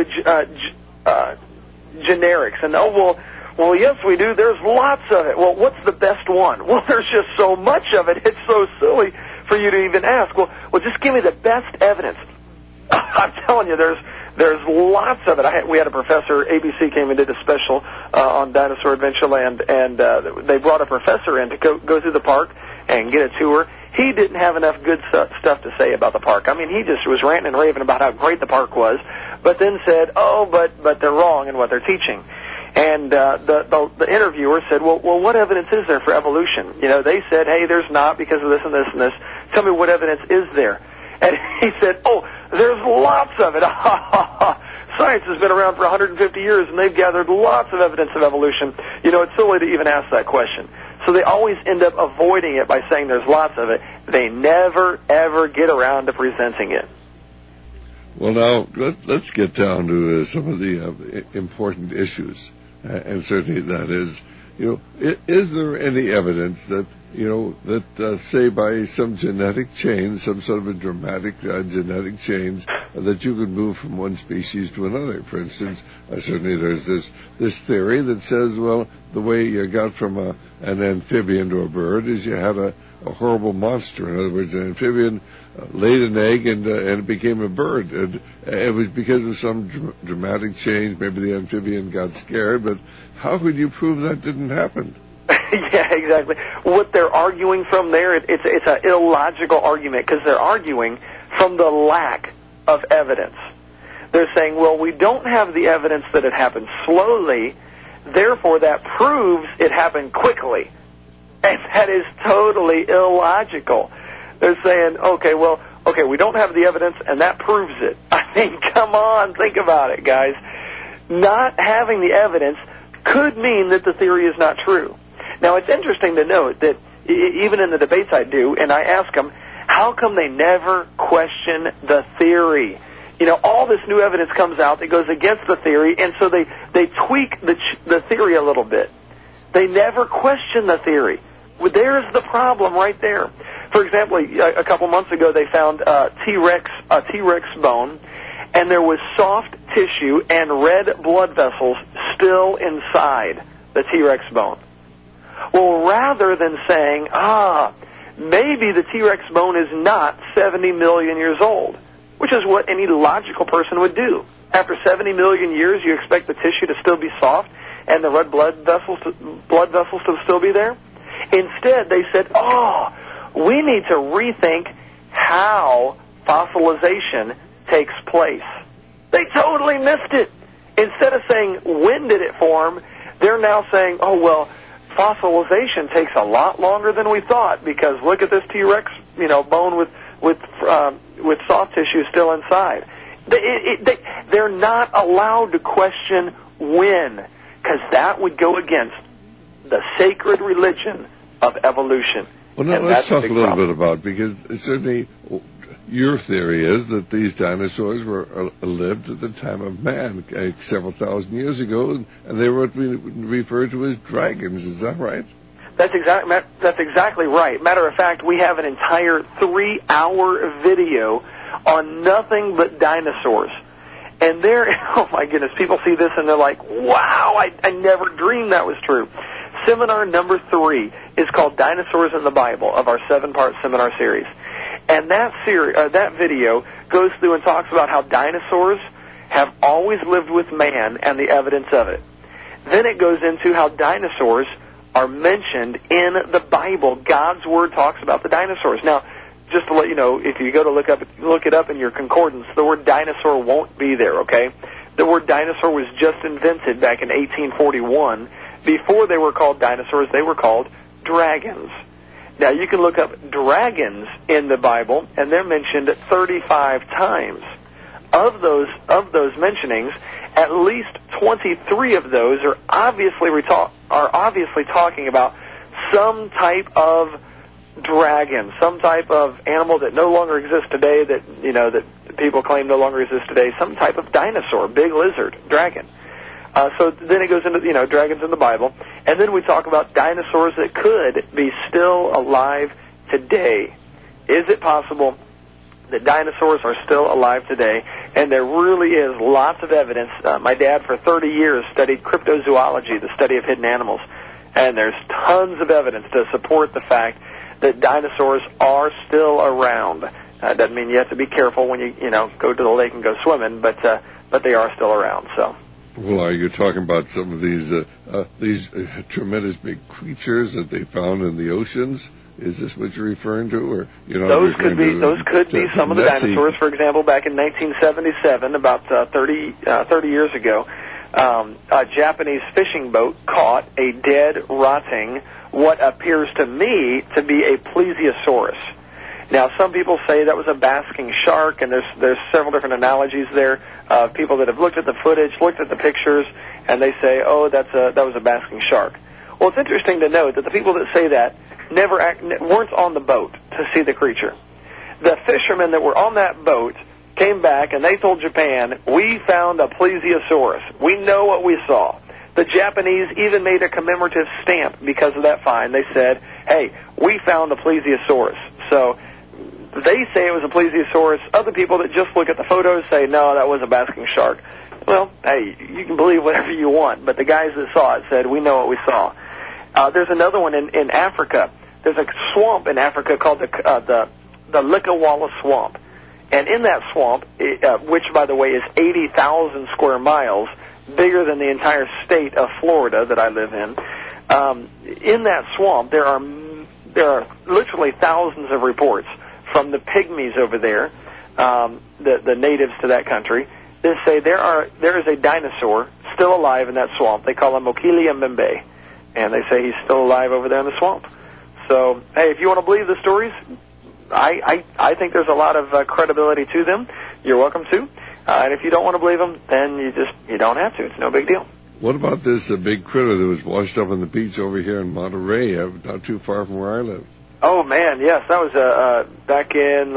generics, and well, yes, we do. There's lots of it. Well, what's the best one? Well, there's just so much of it. It's so silly for you to even ask. Well, just give me the best evidence. I'm telling you, there's lots of it. We had a professor. ABC came and did a special on Dinosaur Adventureland, and they brought a professor in to go through the park and get a tour. He didn't have enough good stuff to say about the park. I mean, he just was ranting and raving about how great the park was, but then said, but they're wrong in what they're teaching. And the interviewer said, well, what evidence is there for evolution? They said, hey, there's not because of this and this and this. Tell me what evidence is there. And he said, there's lots of it. Science has been around for 150 years, and they've gathered lots of evidence of evolution. It's silly to even ask that question. So they always end up avoiding it by saying there's lots of it. They never, ever get around to presenting it. Well, now, let's get down to some of the important issues. And certainly that is, is there any evidence that, say by some genetic change, some sort of a dramatic genetic change, that you could move from one species to another? For instance, certainly there's this theory that says, well, the way you got from an amphibian to a bird is you had a horrible monster. In other words, an amphibian laid an egg and it became a bird. And it was because of some dramatic change. Maybe the amphibian got scared, but how could you prove that didn't happen? Yeah, exactly. What they're arguing from there, it's an illogical argument because they're arguing from the lack of evidence. They're saying, well, we don't have the evidence that it happened slowly, therefore that proves it happened quickly. And that is totally illogical. They're saying, okay, we don't have the evidence, and that proves it. I mean, come on, think about it, guys. Not having the evidence could mean that the theory is not true. Now, it's interesting to note that even in the debates I do, and I ask them, how come they never question the theory? All this new evidence comes out that goes against the theory, and so they tweak the theory a little bit. They never question the theory. Well, there's the problem right there. For example, a couple months ago, they found a T-Rex bone, and there was soft tissue and red blood vessels still inside the T-Rex bone. Well, rather than saying, maybe the T-Rex bone is not 70 million years old, which is what any logical person would do. After 70 million years, you expect the tissue to still be soft and the red blood vessels to still be there? Instead, they said, we need to rethink how fossilization takes place. They totally missed it. Instead of saying, when did it form, they're now saying, fossilization takes a lot longer than we thought, because look at this T-Rex, bone with soft tissue still inside. They're not allowed to question when, because that would go against the sacred religion of evolution. Well, now let's talk a little bit about, because certainly your theory is that these dinosaurs lived at the time of man, several thousand years ago, and they were referred to as dragons. Is that right? That's exactly right. Matter of fact, we have an entire 3-hour video on nothing but dinosaurs. And oh my goodness, people see this and they're like, wow, I never dreamed that was true. Seminar number 3 is called Dinosaurs in the Bible, of our 7-part seminar series. And that video goes through and talks about how dinosaurs have always lived with man and the evidence of it. Then it goes into how dinosaurs are mentioned in the Bible. God's Word talks about the dinosaurs. Now, just to let you know, if you go to look it up in your concordance, the word dinosaur won't be there, okay? The word dinosaur was just invented back in 1841. Before they were called dinosaurs, they were called dragons. Now, you can look up dragons in the Bible, and they're mentioned 35 times. Of those mentionings, at least 23 of those are obviously talking about some type of dragon, some type of animal that no longer exists today, that people claim no longer exists today, some type of dinosaur, big lizard, dragon. So then it goes into, dragons in the Bible. And then we talk about dinosaurs that could be still alive today. Is it possible that dinosaurs are still alive today? And there really is lots of evidence. My dad, for 30 years, studied cryptozoology, the study of hidden animals. And there's tons of evidence to support the fact that dinosaurs are still around. Doesn't mean you have to be careful when you go to the lake and go swimming, but they are still around. So. Well, are you talking about some of these tremendous big creatures that they found in the oceans? Is this what you're referring to, or those could be some of the dinosaurs? For example, back in 1977, about 30 years ago, a Japanese fishing boat caught a dead, rotting, what appears to me to be a plesiosaurus. Now, some people say that was a basking shark, and there's several different analogies there. People that have looked at the footage, looked at the pictures, and they say, that was a basking shark. Well, it's interesting to note that the people that say that weren't on the boat to see the creature. The fishermen that were on that boat came back, and they told Japan, we found a plesiosaurus. We know what we saw. The Japanese even made a commemorative stamp because of that find. They said, hey, we found a plesiosaurus. So they say it was a plesiosaurus. Other people that just look at the photos say, no, that was a basking shark. Well, hey, you can believe whatever you want, but the guys that saw it said, we know what we saw. There's another one in Africa. There's a swamp in Africa called the Likawala Swamp. And in that swamp, which, by the way, is 80,000 square miles, bigger than the entire state of Florida that I live in that swamp, there are literally thousands of reports from the pygmies over there, the natives to that country. They say there is a dinosaur still alive in that swamp. They call him Okilia Mbembe, and they say he's still alive over there in the swamp. So, hey, if you want to believe the stories, I think there's a lot of credibility to them. You're welcome to. And if you don't want to believe them, then you don't have to. It's no big deal. What about this big critter that was washed up on the beach over here in Monterey, not too far from where I live? Oh, man, yes. That was back in,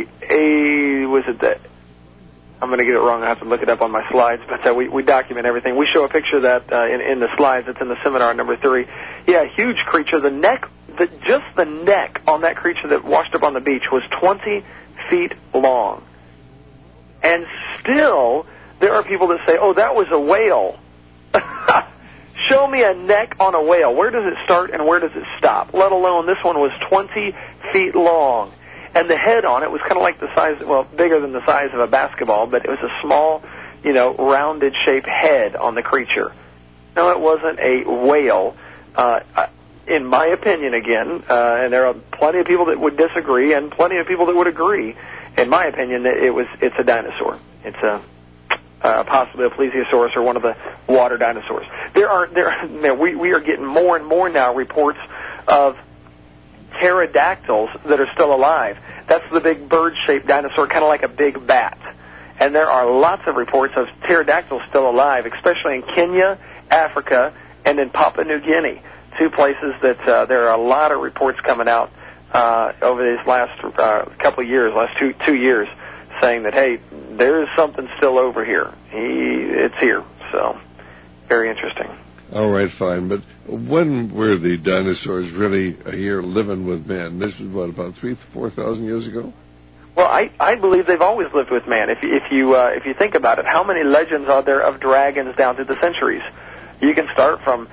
I'm going to get it wrong. I have to look it up on my slides. But we document everything. We show a picture of that in the slides. It's in the seminar number 3. Yeah, huge creature. Just the neck on that creature that washed up on the beach was 20 feet long. And still, there are people that say, that was a whale. Show me a neck on a whale. Where does it start and where does it stop? Let alone this one was 20 feet long. And the head on it was kind of like the size, well, bigger than the size of a basketball, but it was a small, rounded shaped head on the creature. No, it wasn't a whale. In my opinion, again, and there are plenty of people that would disagree and plenty of people that would agree. In my opinion, it's a dinosaur. It's possibly a plesiosaurus or one of the water dinosaurs. We are getting more and more now reports of pterodactyls that are still alive. That's the big bird-shaped dinosaur, kind of like a big bat. And there are lots of reports of pterodactyls still alive, especially in Kenya, Africa, and in Papua New Guinea, two places that there are a lot of reports coming out over these last couple of years, last two years, saying that, hey, there is something still over here. It's here. So, very interesting. All right, fine. But when were the dinosaurs really here living with man? This was, what, about 3,000 to 4,000 years ago? Well, I believe they've always lived with man. If you think about it, how many legends are there of dragons down through the centuries? You can start from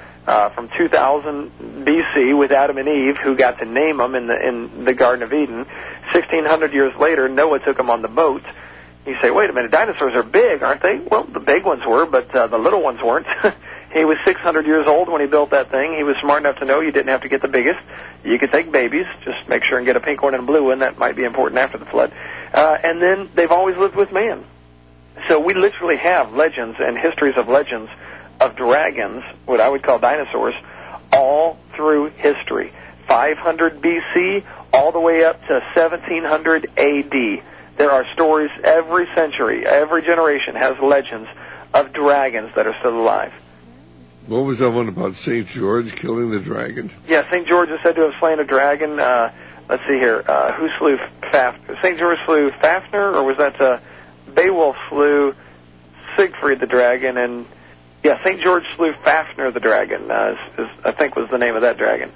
2000 BC with Adam and Eve, who got to name them in the Garden of Eden. 1,600 years later, Noah took them on the boat. You say, wait a minute, dinosaurs are big, aren't they? Well, the big ones were, but the little ones weren't. He was 600 years old when he built that thing. He was smart enough to know you didn't have to get the biggest. You could take babies. Just make sure and get a pink one and a blue one. That might be important after the flood. And then they've always lived with man. So we literally have legends and histories of legends of dragons, what I would call dinosaurs, all through history. 500 BC all the way up to 1700 AD. There are stories every century, every generation has legends of dragons that are still alive. What was that one about St. George killing the dragon? Yeah, St. George is said to have slain a dragon. Let's see here. Who slew Fafnir? St. George slew Fafnir, or was that Beowulf slew Siegfried the dragon? And yeah, St. George slew Fafnir the dragon, I think was the name of that dragon.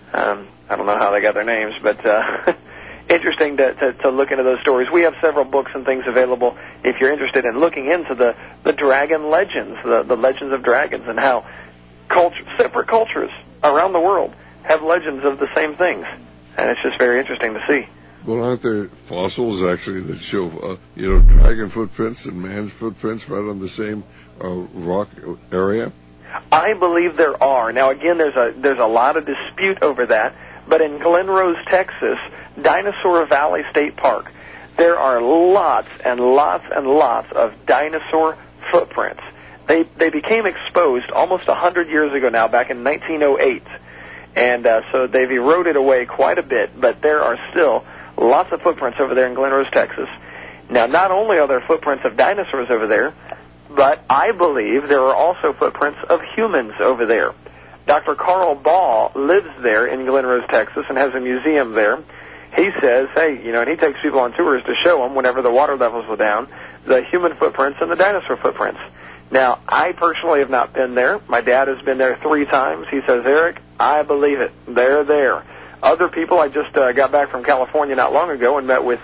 I don't know how they got their names, but interesting to look into those stories. We have several books and things available if you're interested in looking into the dragon legends, the legends of dragons, and how separate cultures around the world have legends of the same things. And it's just very interesting to see. Well, aren't there fossils actually that show, dragon footprints and man's footprints right on the same rock area? I believe there are. Now, again, there's a lot of dispute over that, but in Glen Rose, Texas, Dinosaur Valley State Park, there are lots and lots and lots of dinosaur footprints. They became exposed almost 100 years ago now, back in 1908, and so they've eroded away quite a bit, but there are still lots of footprints over there in Glen Rose, Texas. Now, not only are there footprints of dinosaurs over there, but I believe there are also footprints of humans over there. Dr. Carl Ball lives there in Glen Rose, Texas, and has a museum there. He says, hey, and he takes people on tours to show them, whenever the water levels go down, the human footprints and the dinosaur footprints. Now, I personally have not been there. My dad has been there 3 times. He says, Eric, I believe it. They're there. Other people, I just got back from California not long ago and met with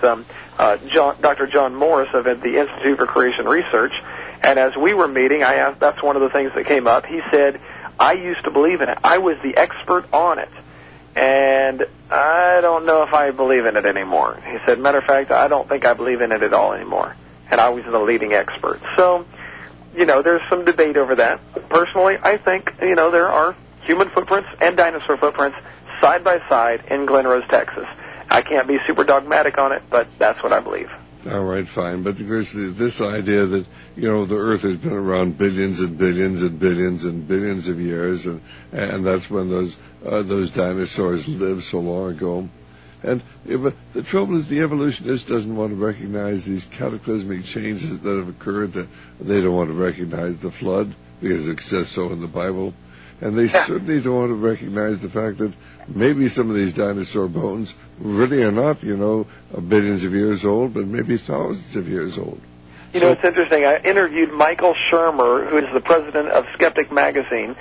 Dr. John Morris of the Institute for Creation Research. And as we were meeting, I asked, that's one of the things that came up. He said, I used to believe in it. I was the expert on it. And I don't know if I believe in it anymore. He said, matter of fact, I don't think I believe in it at all anymore. And I was the leading expert. So, there's some debate over that. Personally, I think, there are human footprints and dinosaur footprints side by side in Glen Rose, Texas. I can't be super dogmatic on it, but that's what I believe. All right, fine. But of course, this idea that, the Earth has been around billions and billions and billions and billions of years, and that's when those dinosaurs lived so long ago. And the trouble is the evolutionist doesn't want to recognize these cataclysmic changes that have occurred. They don't want to recognize the flood because it says so in the Bible. And they certainly don't want to recognize the fact that maybe some of these dinosaur bones really are not, billions of years old, but maybe thousands of years old. It's interesting. I interviewed Michael Shermer, who is the president of Skeptic Magazine,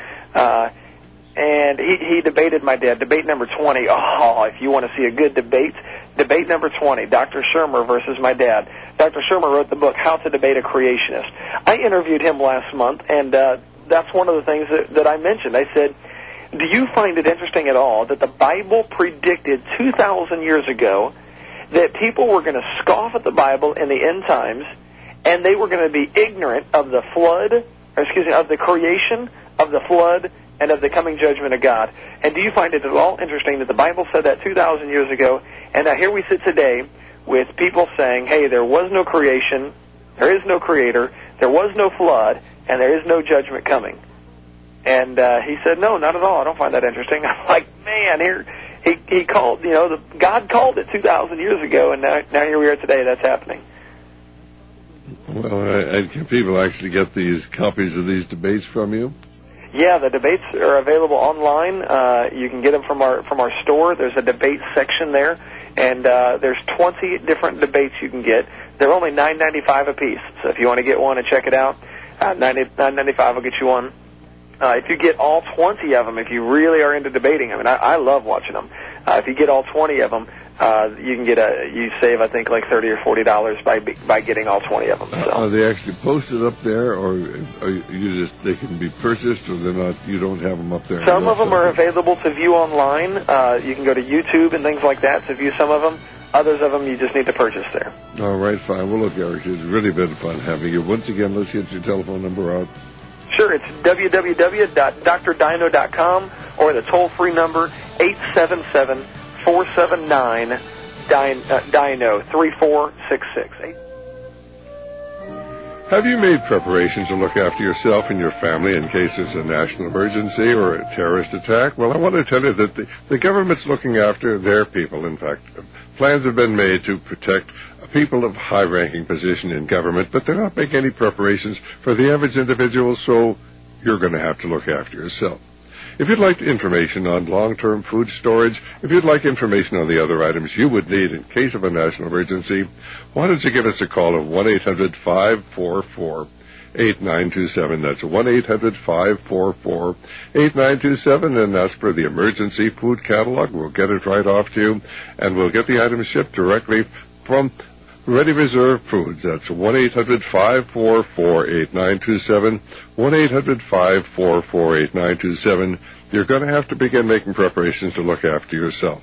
and he debated my dad. Debate number 20. Oh, if you want to see a good debate, debate number 20, Dr. Shermer versus my dad. Dr. Shermer wrote the book, How to Debate a Creationist. I interviewed him last month, and that's one of the things that I mentioned. I said, do you find it interesting at all that the Bible predicted 2,000 years ago that people were going to scoff at the Bible in the end times, and they were going to be ignorant of the flood, of the creation, of the flood, and of the coming judgment of God? And do you find it at all interesting that the Bible said that 2,000 years ago, and now here we sit today with people saying, hey, there was no creation, there is no creator, there was no flood, and there is no judgment coming? And he said, no, not at all. I don't find that interesting. I'm like, man, here he called, God called it 2,000 years ago, and now here we are today. That's happening. Well, and can people actually get these copies of these debates from you? Yeah, the debates are available online. You can get them from our store. There's a debate section there, and there's 20 different debates you can get. They're only $9.95 a piece. So if you want to get one and check it out, $9.95 will get you one. If you get all 20 of them, if you really are into debating, I love watching them. If you get all 20 of them, you can you save, I think, like $30 or $40 by getting all 20 of them. So. Are they actually posted up there, or they can be purchased, or they're not? You don't have them up there. Some of them are available to view online. You can go to YouTube and things like that to view some of them. Others of them you just need to purchase there. All right, fine. Well, look, Eric, it's really been fun having you. Once again, let's get your telephone number out. Sure, it's www.drdino.com or the toll-free number 877-479-DINO 3466. Have you made preparations to look after yourself and your family in case there's a national emergency or a terrorist attack? Well, I want to tell you that the government's looking after their people. In fact, plans have been made to protect people of high-ranking position in government, but they're not making any preparations for the average individual, so you're going to have to look after yourself. If you'd like information on long-term food storage, if you'd like information on the other items you would need in case of a national emergency, why don't you give us a call at 1-800-544-8927. That's 1-800-544-8927, and ask for the emergency food catalog. We'll get it right off to you, and we'll get the items shipped directly from Ready Reserve Foods. That's 1-800-544-8927, 1-800-544-8927. You're going to have to begin making preparations to look after yourself.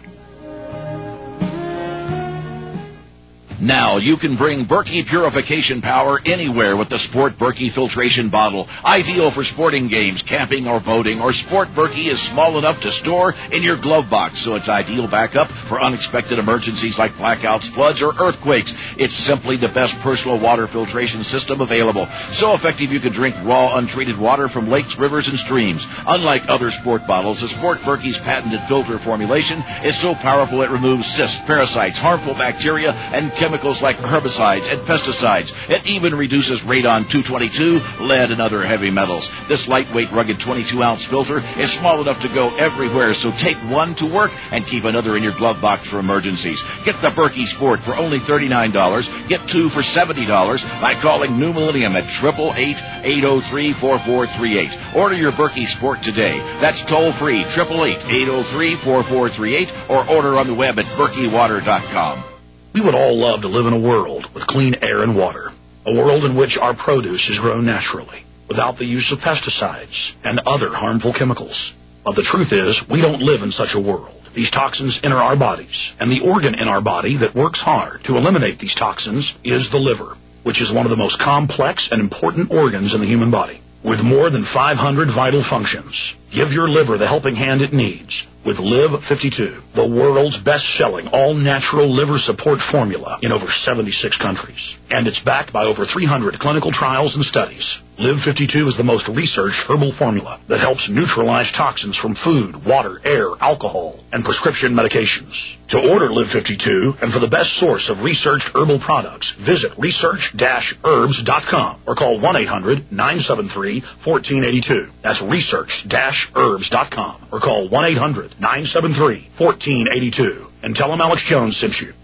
Now you can bring Berkey purification power anywhere with the Sport Berkey filtration bottle. Ideal for sporting games, camping, or boating. Or Sport Berkey is small enough to store in your glove box, so it's ideal backup for unexpected emergencies like blackouts, floods, or earthquakes. It's simply the best personal water filtration system available. So effective you can drink raw, untreated water from lakes, rivers, and streams. Unlike other sport bottles, the Sport Berkey's patented filter formulation is so powerful it removes cysts, parasites, harmful bacteria, and chemicals like herbicides and pesticides. It even reduces radon-222, lead, and other heavy metals. This lightweight, rugged 22-ounce filter is small enough to go everywhere, so take one to work and keep another in your glove box for emergencies. Get the Berkey Sport for only $39. Get two for $70 by calling New Millennium at 888-803-4438. Order your Berkey Sport today. That's toll-free, 888-803-4438, or order on the web at berkeywater.com. We would all love to live in a world with clean air and water, a world in which our produce is grown naturally, without the use of pesticides and other harmful chemicals. But the truth is, we don't live in such a world. These toxins enter our bodies, and the organ in our body that works hard to eliminate these toxins is the liver, which is one of the most complex and important organs in the human body. With more than 500 vital functions, give your liver the helping hand it needs with Live 52, the world's best-selling all-natural liver support formula in over 76 countries. And it's backed by over 300 clinical trials and studies. Live 52 is the most researched herbal formula that helps neutralize toxins from food, water, air, alcohol, and prescription medications. To order Live 52 and for the best source of researched herbal products, visit research-herbs.com or call 1-800-973-1482. That's research-herbs.com or call 1-800-973-1482 and tell them Alex Jones sent you.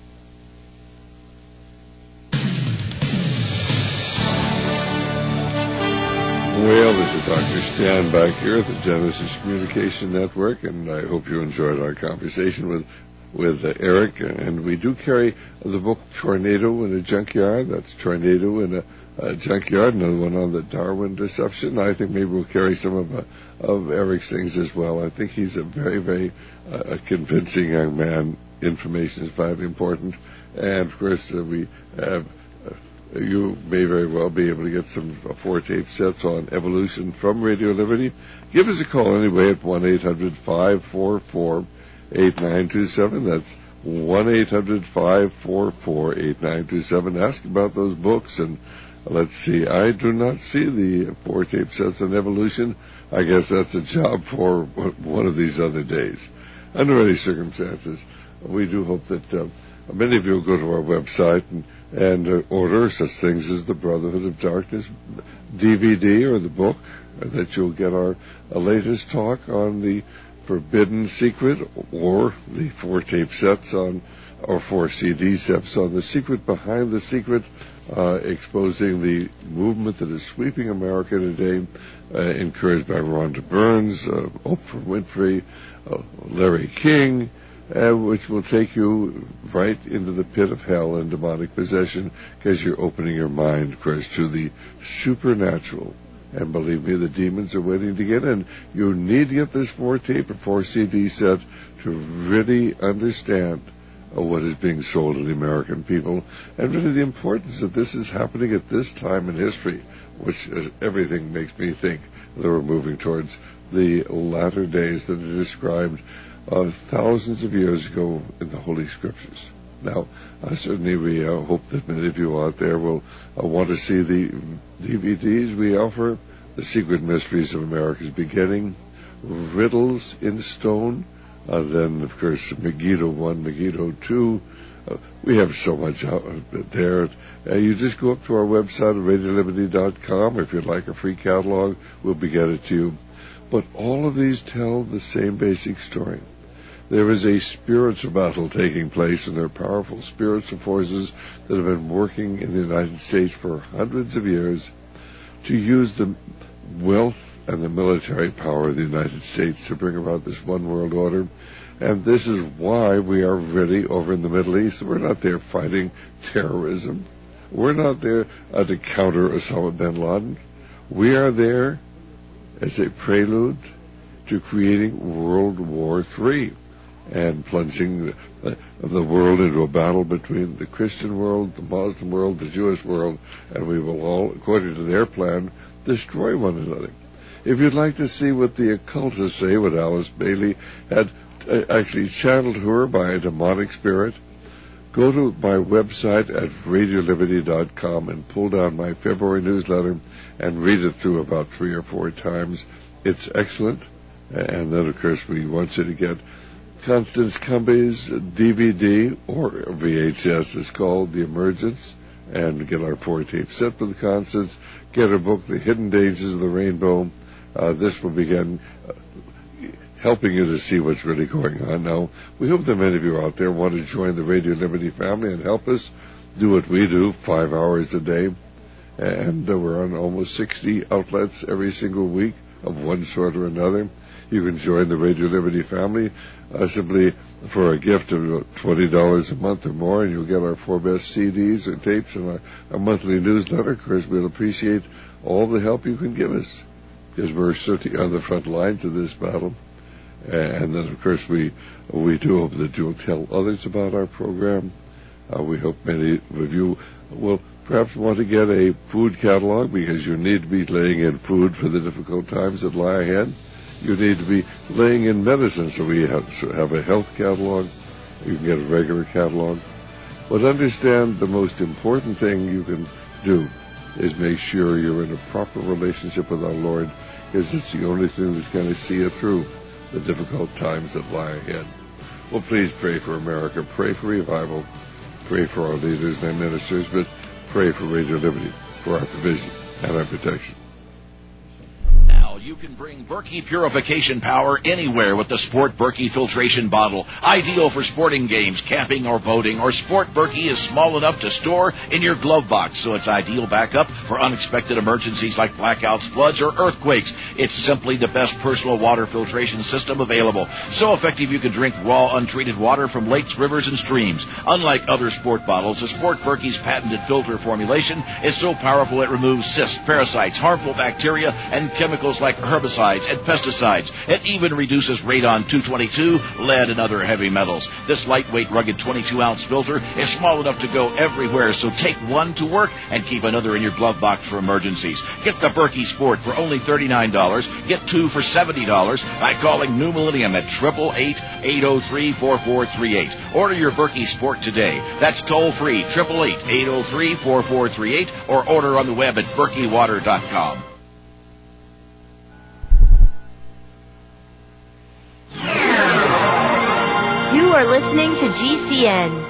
Well, this is Dr. Stan back here at the Genesis Communication Network, and I hope you enjoyed our conversation with with Eric, and we do carry the book Tornado in a Junkyard. That's Tornado in a Junkyard, another one on the Darwin Deception. I think maybe we'll carry some of Eric's things as well. I think he's a very, very convincing young man. Information is vitally important. And, of course, we have, you may very well be able to get some 4-tape sets on evolution from Radio Liberty. Give us a call anyway at 1-800-544-8927. That's 1-800-544-8927. Ask about those books, and let's see. I do not see the 4-tape sets on evolution. I guess that's a job for one of these other days. Under any circumstances, we do hope that many of you will go to our website and order such things as the Brotherhood of Darkness DVD or the book, that you'll get our latest talk on the Forbidden Secret, or the 4-tape sets on, or 4 CD sets on the secret behind the secret, exposing the movement that is sweeping America today, encouraged by Rhonda Burns, Oprah Winfrey, Larry King, which will take you right into the pit of hell and demonic possession, because you're opening your mind, of course, to the supernatural. And believe me, the demons are waiting to get in. You need to get this 4-tape or 4 CD set to really understand what is being sold to the American people, and really the importance that this is happening at this time in history, which everything makes me think that we're moving towards the latter days that are described thousands of years ago in the Holy Scriptures. Now, certainly we hope that many of you out there will want to see the DVDs we offer: The Secret Mysteries of America's Beginning, Riddles in Stone, then, of course, Megiddo 1, Megiddo 2. We have so much out there. You just go up to our website at RadioLiberty.com. If you'd like a free catalog, we'll get it to you. But all of these tell the same basic story. There is a spiritual battle taking place, and there are powerful spiritual forces that have been working in the United States for hundreds of years to use the wealth and the military power of the United States to bring about this one world order. And this is why we are ready over in the Middle East. We're not there fighting terrorism. We're not there to counter Osama bin Laden. We are there as a prelude to creating World War III and plunging the world into a battle between the Christian world, the Muslim world, the Jewish world, and we will all, according to their plan, destroy one another. If you'd like to see what the occultists say, what Alice Bailey had actually channeled to her by a demonic spirit, go to my website at RadioLiberty.com and pull down my February newsletter and read it through about 3 or 4 times. It's excellent. And then, of course, we want you to get Constance Cumby's DVD, or VHS is called, The Emergence, and get our 4-tape set with Constance. Get her book, The Hidden Dangers of the Rainbow. This will begin helping you to see what's really going on. Now, we hope that many of you out there want to join the Radio Liberty family and help us do what we do 5 hours a day. And we're on almost 60 outlets every single week of one sort or another. You can join the Radio Liberty family simply for a gift of $20 a month or more, and you'll get our 4 best CDs or tapes and our monthly newsletter. Of course, we'll appreciate all the help you can give us, because we're certainly on the front lines of this battle. And then, of course, we do hope that you'll tell others about our program. We hope many of you will perhaps want to get a food catalog, because you need to be laying in food for the difficult times that lie ahead. You need to be laying in medicine, so we have a health catalog. You can get a regular catalog. But understand the most important thing you can do is make sure you're in a proper relationship with our Lord, because it's the only thing that's going to see you through the difficult times that lie ahead. Well, please pray for America. Pray for revival. Pray for our leaders and their ministers, but pray for Radio Liberty, for our provision and our protection. you can bring Berkey purification power anywhere with the Sport Berkey filtration bottle. Ideal for sporting games, camping, or boating. Or Sport Berkey is small enough to store in your glove box, so it's ideal backup for unexpected emergencies like blackouts, floods, or earthquakes. It's simply the best personal water filtration system available. So effective you can drink raw, untreated water from lakes, rivers, and streams. Unlike other sport bottles, the Sport Berkey's patented filter formulation is so powerful it removes cysts, parasites, harmful bacteria, and chemicals like herbicides and pesticides. It even reduces radon-222, lead, and other heavy metals. This lightweight, rugged 22-ounce filter is small enough to go everywhere, so take one to work and keep another in your glove box for emergencies. Get the Berkey Sport for only $39. Get two for $70 by calling New Millennium at 888-803-4438. Order your Berkey Sport today. That's toll-free, 888-803-4438, or order on the web at berkeywater.com. You are listening to GCN.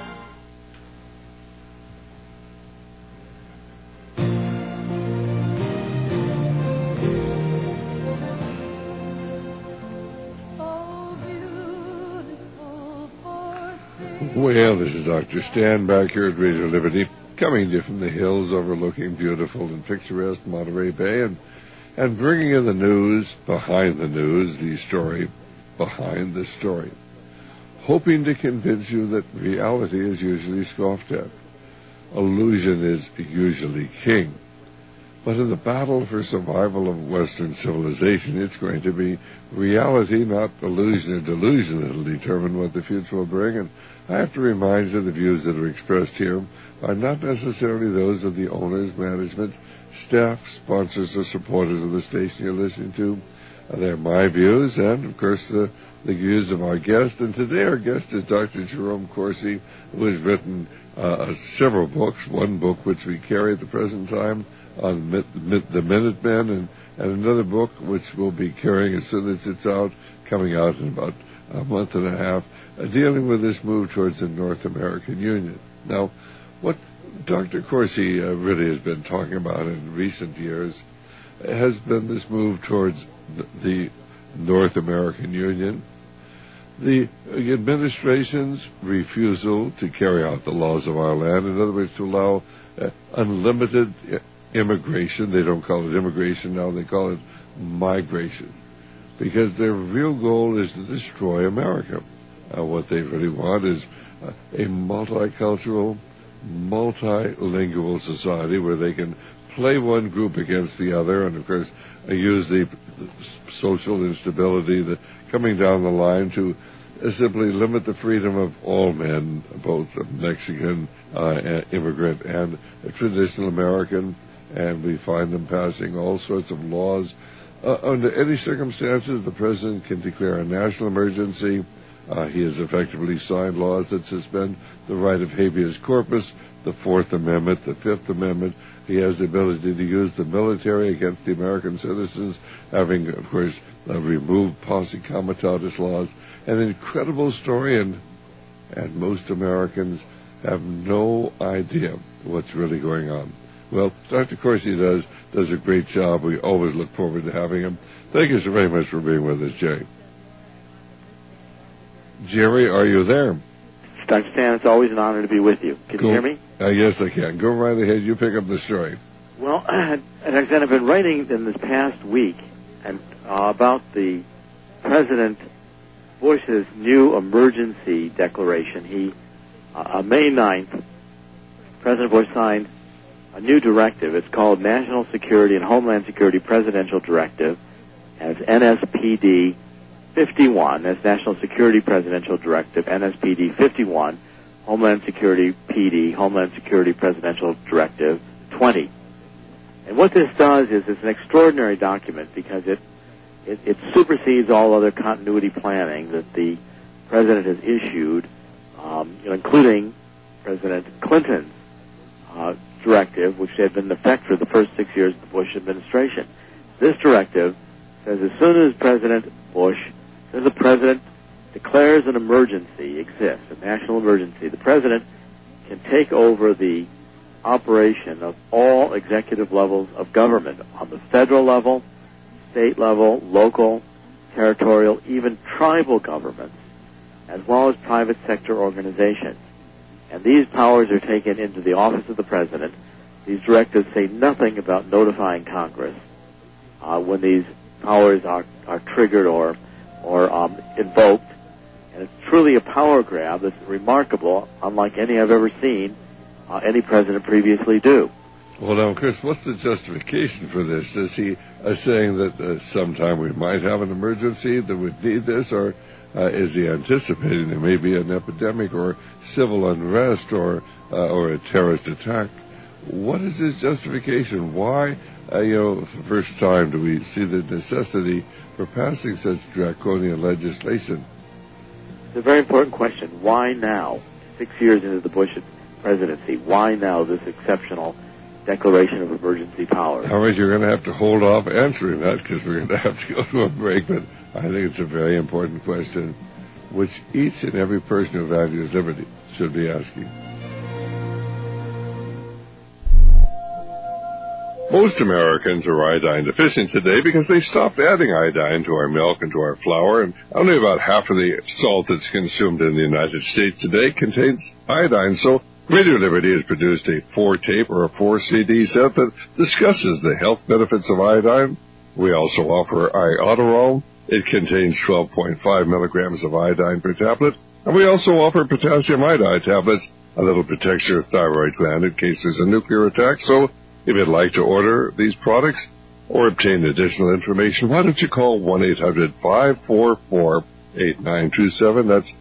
Well, this is Dr. Stan back here at Radio Liberty, coming to you from the hills overlooking beautiful and picturesque Monterey Bay, and bringing you the news behind the news, the story behind the story, hoping to convince you that reality is usually scoffed at. Illusion is usually king. But in the battle for survival of Western civilization, it's going to be reality, not illusion or delusion, that will determine what the future will bring. And I have to remind you the views that are expressed here are not necessarily those of the owners, management, staff, sponsors, or supporters of the station you're listening to. They're my views and, of course, the views of our guest. And today our guest is Dr. Jerome Corsi, who has written several books, one book which we carry at the present time on the Minutemen, and another book which we'll be carrying as soon as it's out, coming out in about a month and a half, dealing with this move towards the North American Union. Now, what Dr. Corsi really has been talking about in recent years has been this move towards the North American Union, the administration's refusal to carry out the laws of our land, in other words, to allow unlimited immigration. They don't call it immigration now, they call it migration, because their real goal is to destroy America. What they really want is a multicultural, multilingual society where they can play one group against the other, and of course use the social instability coming down the line to simply limit the freedom of all men, both Mexican immigrant and traditional American. And we find them passing all sorts of laws. Under any circumstances, the president can declare a national emergency. He has effectively signed laws that suspend the right of habeas corpus, the Fourth Amendment, the Fifth Amendment. He has the ability to use the military against the American citizens, having, of course, removed posse comitatus laws. An incredible story, and most Americans have no idea what's really going on. Well, Dr. Corsi does a great job. We always look forward to having him. Thank you so very much for being with us, Jerry. Jerry, are you there? Dr. Stan, it's always an honor to be with you. Can you hear me? Yes, I can. Go right ahead. You pick up the story. Well, Dr. Stan, I've been writing in this past week about the President Bush's new emergency declaration. On May 9th, President Bush signed a new directive. It's called National Security and Homeland Security Presidential Directive, as NSPD 51. That's National Security Presidential Directive, NSPD 51, Homeland Security PD, Homeland Security Presidential Directive 20. And what this does is it's an extraordinary document because it supersedes all other continuity planning that the President has issued, including President Clinton's directive, which had been in effect for the first 6 years of the Bush administration. This directive says as soon as President Bush, as the President declares an emergency exists, a national emergency, the President can take over the operation of all executive levels of government on the federal level, state level, local, territorial, even tribal governments, as well as private sector organizations. And these powers are taken into the office of the president. These directives say nothing about notifying Congress when these powers are triggered or invoked. And it's truly a power grab that's remarkable, unlike any I've ever seen any president previously do. Well, now, Chris, what's the justification for this? Is he saying that sometime we might have an emergency that would need this, or is he anticipating there may be an epidemic or civil unrest or a terrorist attack? What is his justification? Why, for the first time, do we see the necessity for passing such draconian legislation? It's a very important question. Why now? 6 years into the Bush presidency, why now this exceptional declaration of emergency powers? All right, you're going to have to hold off answering that because we're going to have to go to a break, but I think it's a very important question which each and every person who values liberty should be asking. Most Americans are iodine deficient today because they stopped adding iodine to our milk and to our flour, and only about half of the salt that's consumed in the United States today contains iodine. So Radio Liberty has produced a 4-tape or a 4-CD set that discusses the health benefits of iodine. We also offer Iodoral. It contains 12.5 milligrams of iodine per tablet. And we also offer potassium iodide tablets, a little protects your thyroid gland in case there's a nuclear attack. So if you'd like to order these products or obtain additional information, why don't you call 1-800-544-8927. That's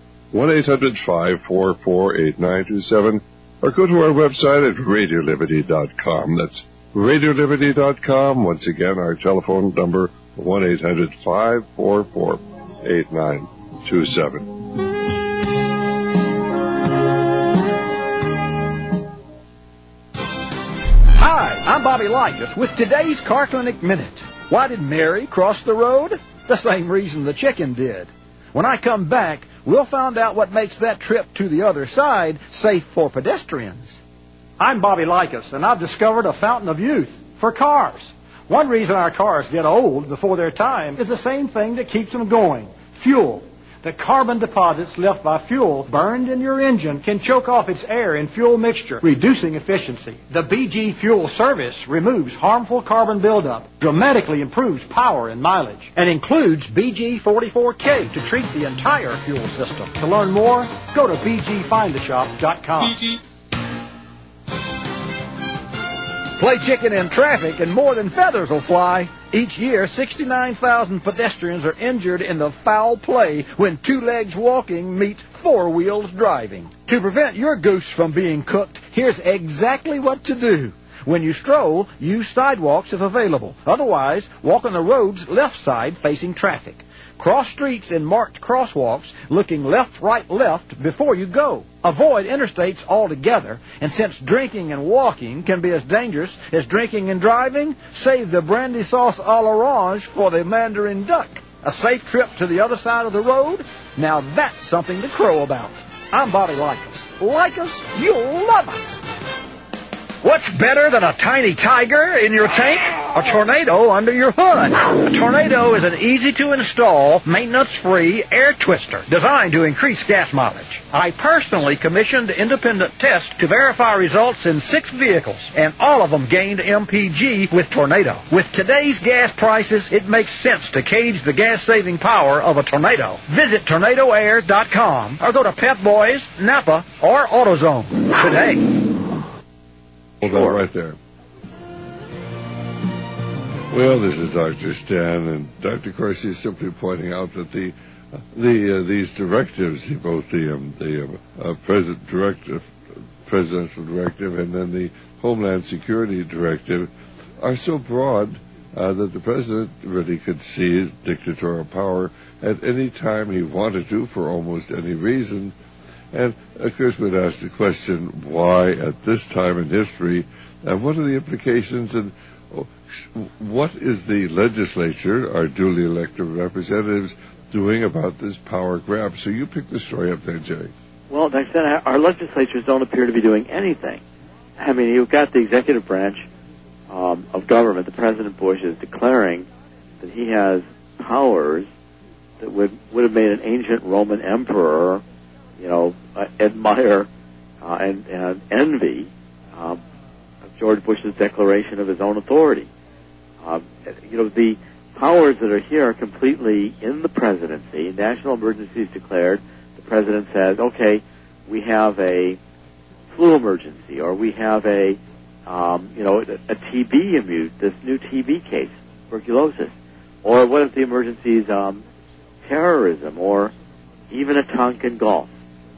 1-800-544-8927. Or go to our website at RadioLiberty.com. That's RadioLiberty.com. Once again, our telephone number, 1-800-544-8927. Hi, I'm Bobby Likas with today's Car Clinic Minute. Why did Mary cross the road? The same reason the chicken did. When I come back, we'll find out what makes that trip to the other side safe for pedestrians. I'm Bobby Likas, and I've discovered a fountain of youth for cars. One reason our cars get old before their time is the same thing that keeps them going: fuel. The carbon deposits left by fuel burned in your engine can choke off its air and fuel mixture, reducing efficiency. The BG Fuel Service removes harmful carbon buildup, dramatically improves power and mileage, and includes BG44K to treat the entire fuel system. To learn more, go to bgfindashop.com. Play chicken in traffic and more than feathers will fly. Each year, 69,000 pedestrians are injured in the foul play when 2 legs walking meet 4 wheels driving. To prevent your goose from being cooked, here's exactly what to do. When you stroll, use sidewalks if available. Otherwise, walk on the road's left side facing traffic. Cross streets in marked crosswalks looking left, right, left before you go. Avoid interstates altogether, and since drinking and walking can be as dangerous as drinking and driving, save the brandy sauce à l'orange for the mandarin duck. A safe trip to the other side of the road? Now that's something to crow about. I'm Bobby Likas. Like us, you'll love us. What's better than a tiny tiger in your tank? A tornado under your hood. A tornado is an easy-to-install, maintenance-free air twister designed to increase gas mileage. I personally commissioned independent tests to verify results in 6 vehicles, and all of them gained MPG with Tornado. With today's gas prices, it makes sense to gauge the gas-saving power of a tornado. Visit TornadoAir.com or go to Pep Boys, Napa, or AutoZone today. Hold on right there. Well, this is Dr. Stan, and Dr. Corsi is simply pointing out that these directives, both the presidential directive and then the Homeland Security directive, are so broad that the president really could seize dictatorial power at any time he wanted to for almost any reason. And, of course, we'd ask the question, why at this time in history, and what are the implications, and what is the legislature, our duly elected representatives, doing about this power grab? So you pick the story up there, Jay. Well, like I said, our legislatures don't appear to be doing anything. I mean, you've got the executive branch of government. The President Bush is declaring that he has powers that would have made an ancient Roman emperor, admire and envy George Bush's declaration of his own authority. The powers that are here are completely in the presidency. National emergency is declared. The president says, okay, we have a flu emergency, or we have a TB this new TB case, tuberculosis, or what if the emergency is terrorism, or even a Tonkin Gulf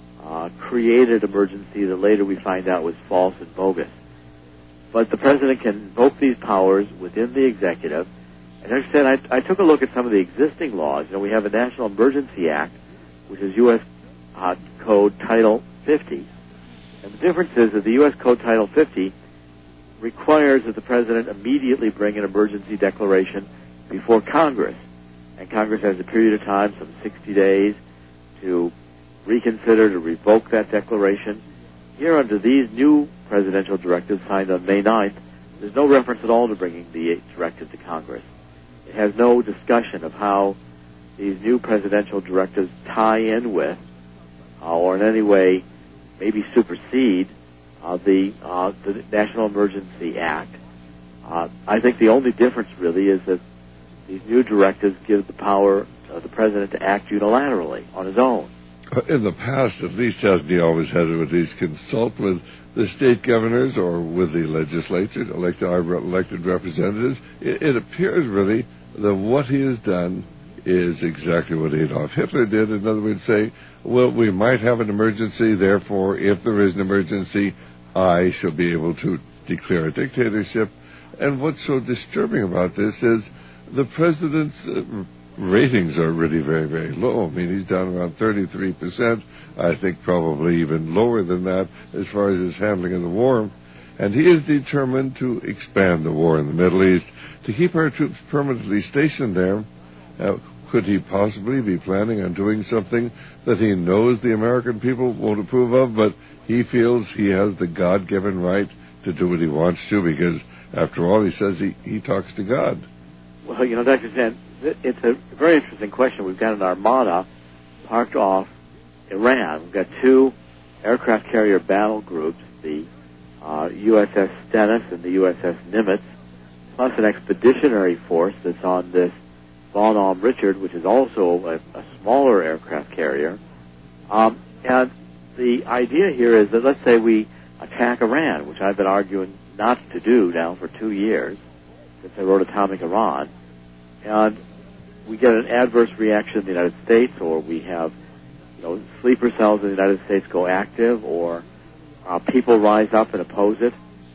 created emergency that later we find out was false and bogus. But the president can invoke these powers within the executive. And as I said, I took a look at some of the existing laws. We have a National Emergency Act, which is U.S. Code Title 50. And the difference is that the U.S. Code Title 50 requires that the president immediately bring an emergency declaration before Congress. And Congress has a period of time, some 60 days, to reconsider, to revoke that declaration. Here, under these new presidential directives signed on May 9th, there's no reference at all to bringing the directive to Congress. It has no discussion of how these new presidential directives tie in with or in any way maybe supersede the National Emergency Act. I think the only difference really is that these new directives give the power of the president to act unilaterally on his own. In the past, at least, hasn't he always had to at least consult with the state governors or with the legislature, elected representatives? It appears really that what he has done is exactly what Adolf Hitler did. In other words, say, well, we might have an emergency, therefore, if there is an emergency, I shall be able to declare a dictatorship. And what's so disturbing about this is the president's ratings are really very, very low. I mean, he's down around 33%. I think probably even lower than that as far as his handling of the war. And he is determined to expand the war in the Middle East, to keep our troops permanently stationed there. Could he possibly be planning on doing something that he knows the American people won't approve of, but he feels he has the God-given right to do what he wants to, because, after all, he says he talks to God? Well, Dr. Zen, it's a very interesting question. We've got an armada parked off Iran. We've got two aircraft carrier battle groups, the USS Stennis and the USS Nimitz, plus an expeditionary force that's on this Von Alm Richard, which is also a smaller aircraft carrier. And the idea here is that, let's say we attack Iran, which I've been arguing not to do now for 2 years, since I wrote Atomic Iran, and we get an adverse reaction in the United States, or we have, sleeper cells in the United States go active, or people rise up and oppose it.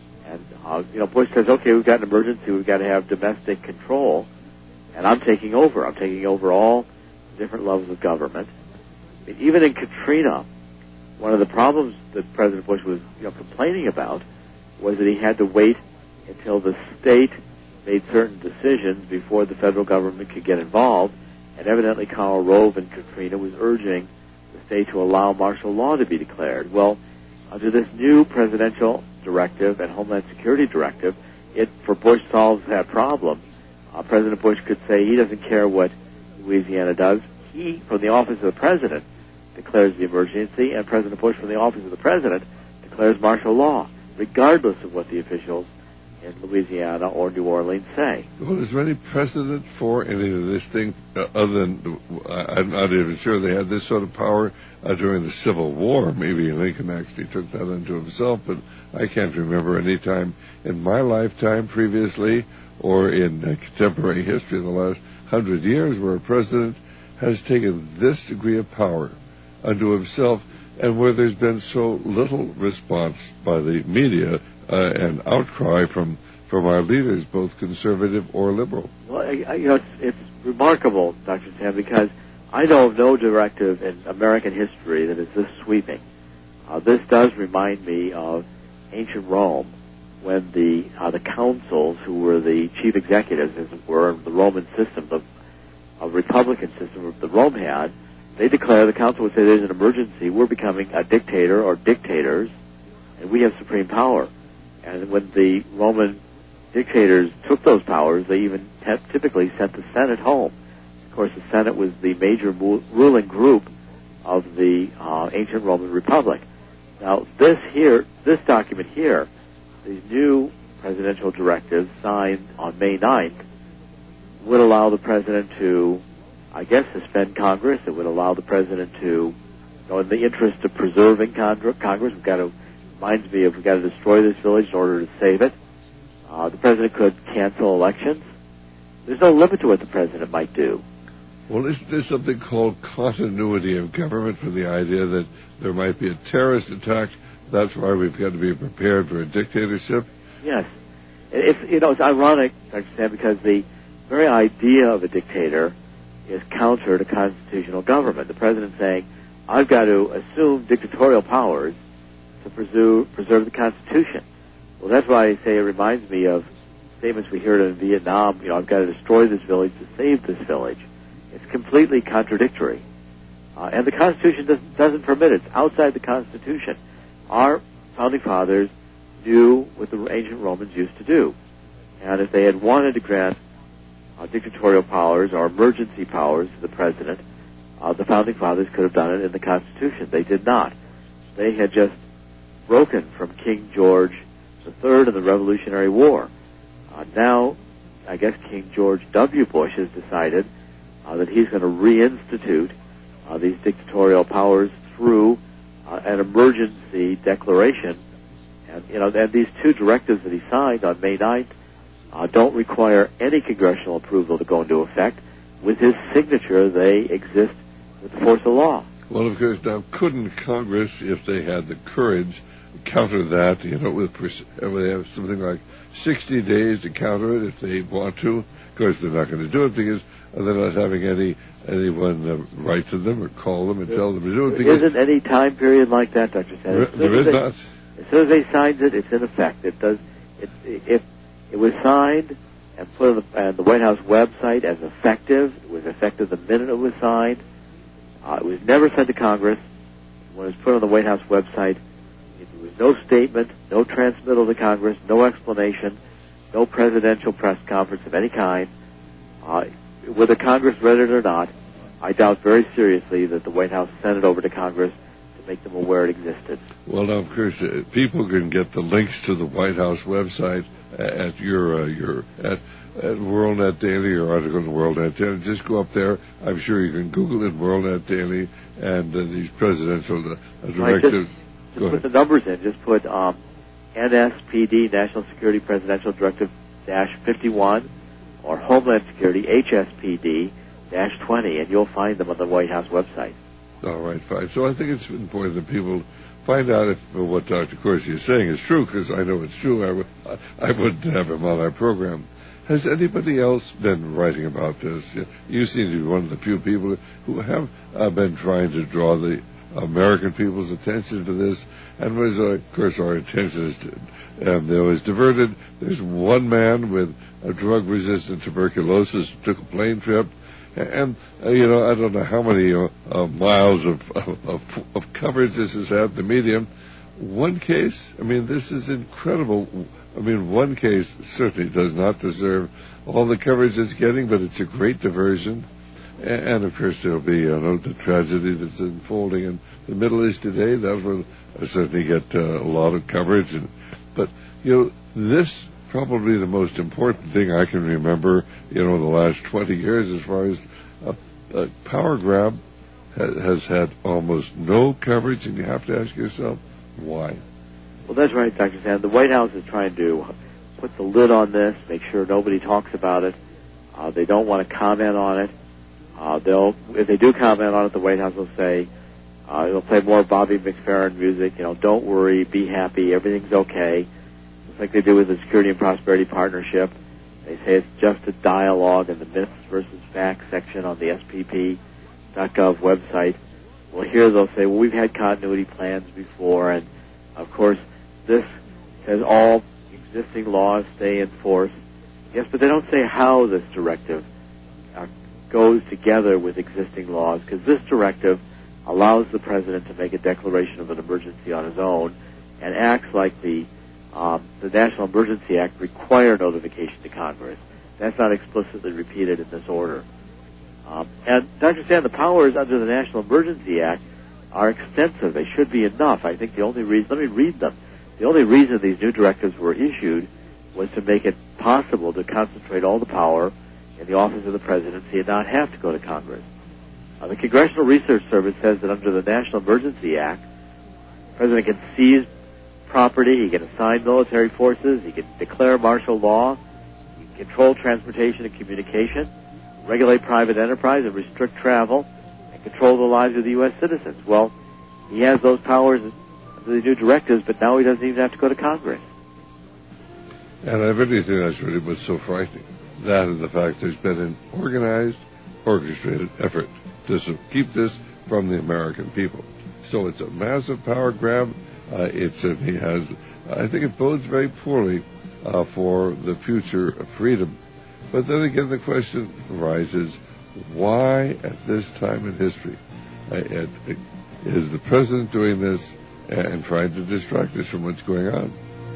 And, Bush says, okay, we've got an emergency, we've got to have domestic control, and I'm taking over. I'm taking over all different levels of government. And even in Katrina, one of the problems that President Bush was, complaining about was that he had to wait until the state made certain decisions before the federal government could get involved, and evidently Karl Rove in Katrina was urging the state to allow martial law to be declared. Well, under this new presidential directive and Homeland Security directive, it, for Bush, solves that problem. President Bush could say he doesn't care what Louisiana does. He, from the office of the president, declares the emergency, and President Bush, from the office of the president, declares martial law, regardless of what the officials in Louisiana or New Orleans say. Well, is there any precedent for any of this thing other than, I'm not even sure they had this sort of power during the Civil War? Maybe Lincoln actually took that unto himself, but I can't remember any time in my lifetime previously or in contemporary history in the last 100 years where a president has taken this degree of power unto himself, and where there's been so little response by the media and outcry from our leaders, both conservative or liberal. Well, it's remarkable, Dr. Sam, because I know of no directive in American history that is this sweeping. This does remind me of ancient Rome, when the councils, who were the chief executives, as it were, of the Roman system, the republican system that Rome had, they declare, the council would say there's an emergency, we're becoming a dictator or dictators, and we have supreme power. And when the Roman dictators took those powers, they even typically sent the Senate home. Of course, the Senate was the major ruling group of the ancient Roman Republic. Now, this document here, these new presidential directives signed on May 9th, would allow the president to, I guess, suspend Congress. It would allow the president to, in the interest of preserving Congress, we've got to destroy this village in order to save it. The president could cancel elections. There's no limit to what the president might do. Well, isn't there something called continuity of government for the idea that there might be a terrorist attack? That's why we've got to be prepared for a dictatorship? Yes. It's ironic, Dr. Sam, because the very idea of a dictator is counter to constitutional government. The president saying, I've got to assume dictatorial powers to preserve the Constitution. Well, that's why I say it reminds me of statements we heard in Vietnam, I've got to destroy this village to save this village. It's completely contradictory. And the Constitution doesn't permit it. It's outside the Constitution. Our founding fathers knew what the ancient Romans used to do. And if they had wanted to grant dictatorial powers or emergency powers to the president, the founding fathers could have done it in the Constitution. They did not. They had just broken from King George III in the Revolutionary War. Now, I guess King George W. Bush has decided that he's going to reinstitute these dictatorial powers through an emergency declaration. And these two directives that he signed on May 9th don't require any congressional approval to go into effect. With his signature, they exist with the force of law. Well, of course, now, couldn't Congress, if they had the courage, counter that, they have something like 60 days to counter it if they want to? Of course, they're not going to do it because they're not having anyone write to them or call them and tell them to do it. There isn't any time period like that, Dr. Sanders. There is not. As soon as they signed it, it's in effect. If it was signed and put on the White House website as effective, it was effective the minute it was signed. It was never sent to Congress. When it was put on the White House website, there was no statement, no transmittal to Congress, no explanation, no presidential press conference of any kind. Whether Congress read it or not, I doubt very seriously that the White House sent it over to Congress to make them aware it existed. Well, now, of course, people can get the links to the White House website at at WorldNet Daily, your article in WorldNet Daily. Just go up there. I'm sure you can Google it, WorldNet Daily, and these presidential directives. Just put the numbers in. Just put NSPD, National Security Presidential Directive -51, or Homeland Security, HSPD -20, and you'll find them on the White House website. All right, fine. So I think it's important that people find out if what Dr. Corsi is saying is true, because I know it's true. I wouldn't have him on our program. Has anybody else been writing about this? You seem to be one of the few people who have been trying to draw the American people's attention to this, and was, of course, our attention is diverted. There's one man with a drug-resistant tuberculosis who took a plane trip, and I don't know how many miles of coverage this has had in the media. One case, this is incredible. One case certainly does not deserve all the coverage it's getting, but it's a great diversion. And of course, there'll be the tragedy that's unfolding in the Middle East today. That will certainly get a lot of coverage. But this probably the most important thing I can remember, the last 20 years as far as power grab has had almost no coverage, and you have to ask yourself, why? Well, that's right, Dr. Sam. The White House is trying to put the lid on this, make sure nobody talks about it. They don't want to comment on it. If they do comment on it, the White House will say, they'll play more Bobby McFerrin music. Don't worry, be happy, everything's okay. Just like they do with the Security and Prosperity Partnership. They say it's just a dialogue in the myths versus facts section on the SPP.gov website. Well, here they'll say, well, we've had continuity plans before, and of course, this has all existing laws stay in force. Yes, but they don't say how this directive goes together with existing laws, because this directive allows the president to make a declaration of an emergency on his own and acts like the the National Emergency Act require notification to Congress. That's not explicitly repeated in this order. And Dr. Stan, the powers under the National Emergency Act are extensive. They should be enough. I think the only reason, let me read them. The only reason these new directives were issued was to make it possible to concentrate all the power in the office of the presidency and not have to go to Congress. The Congressional Research Service says that under the National Emergency Act, the president can seize property, he can assign military forces, he can declare martial law, he can control transportation and communication, regulate private enterprise and restrict travel, and control the lives of the U.S. citizens. Well, he has those powers under the new directives, but now he doesn't even have to go to Congress. And I really think that's really what's so frightening. That and the fact there's been an organized, orchestrated effort to keep this from the American people. So it's a massive power grab. I think it bodes very poorly for the future of freedom. But then again, the question arises, why at this time in history is the president doing this and trying to distract us from what's going on?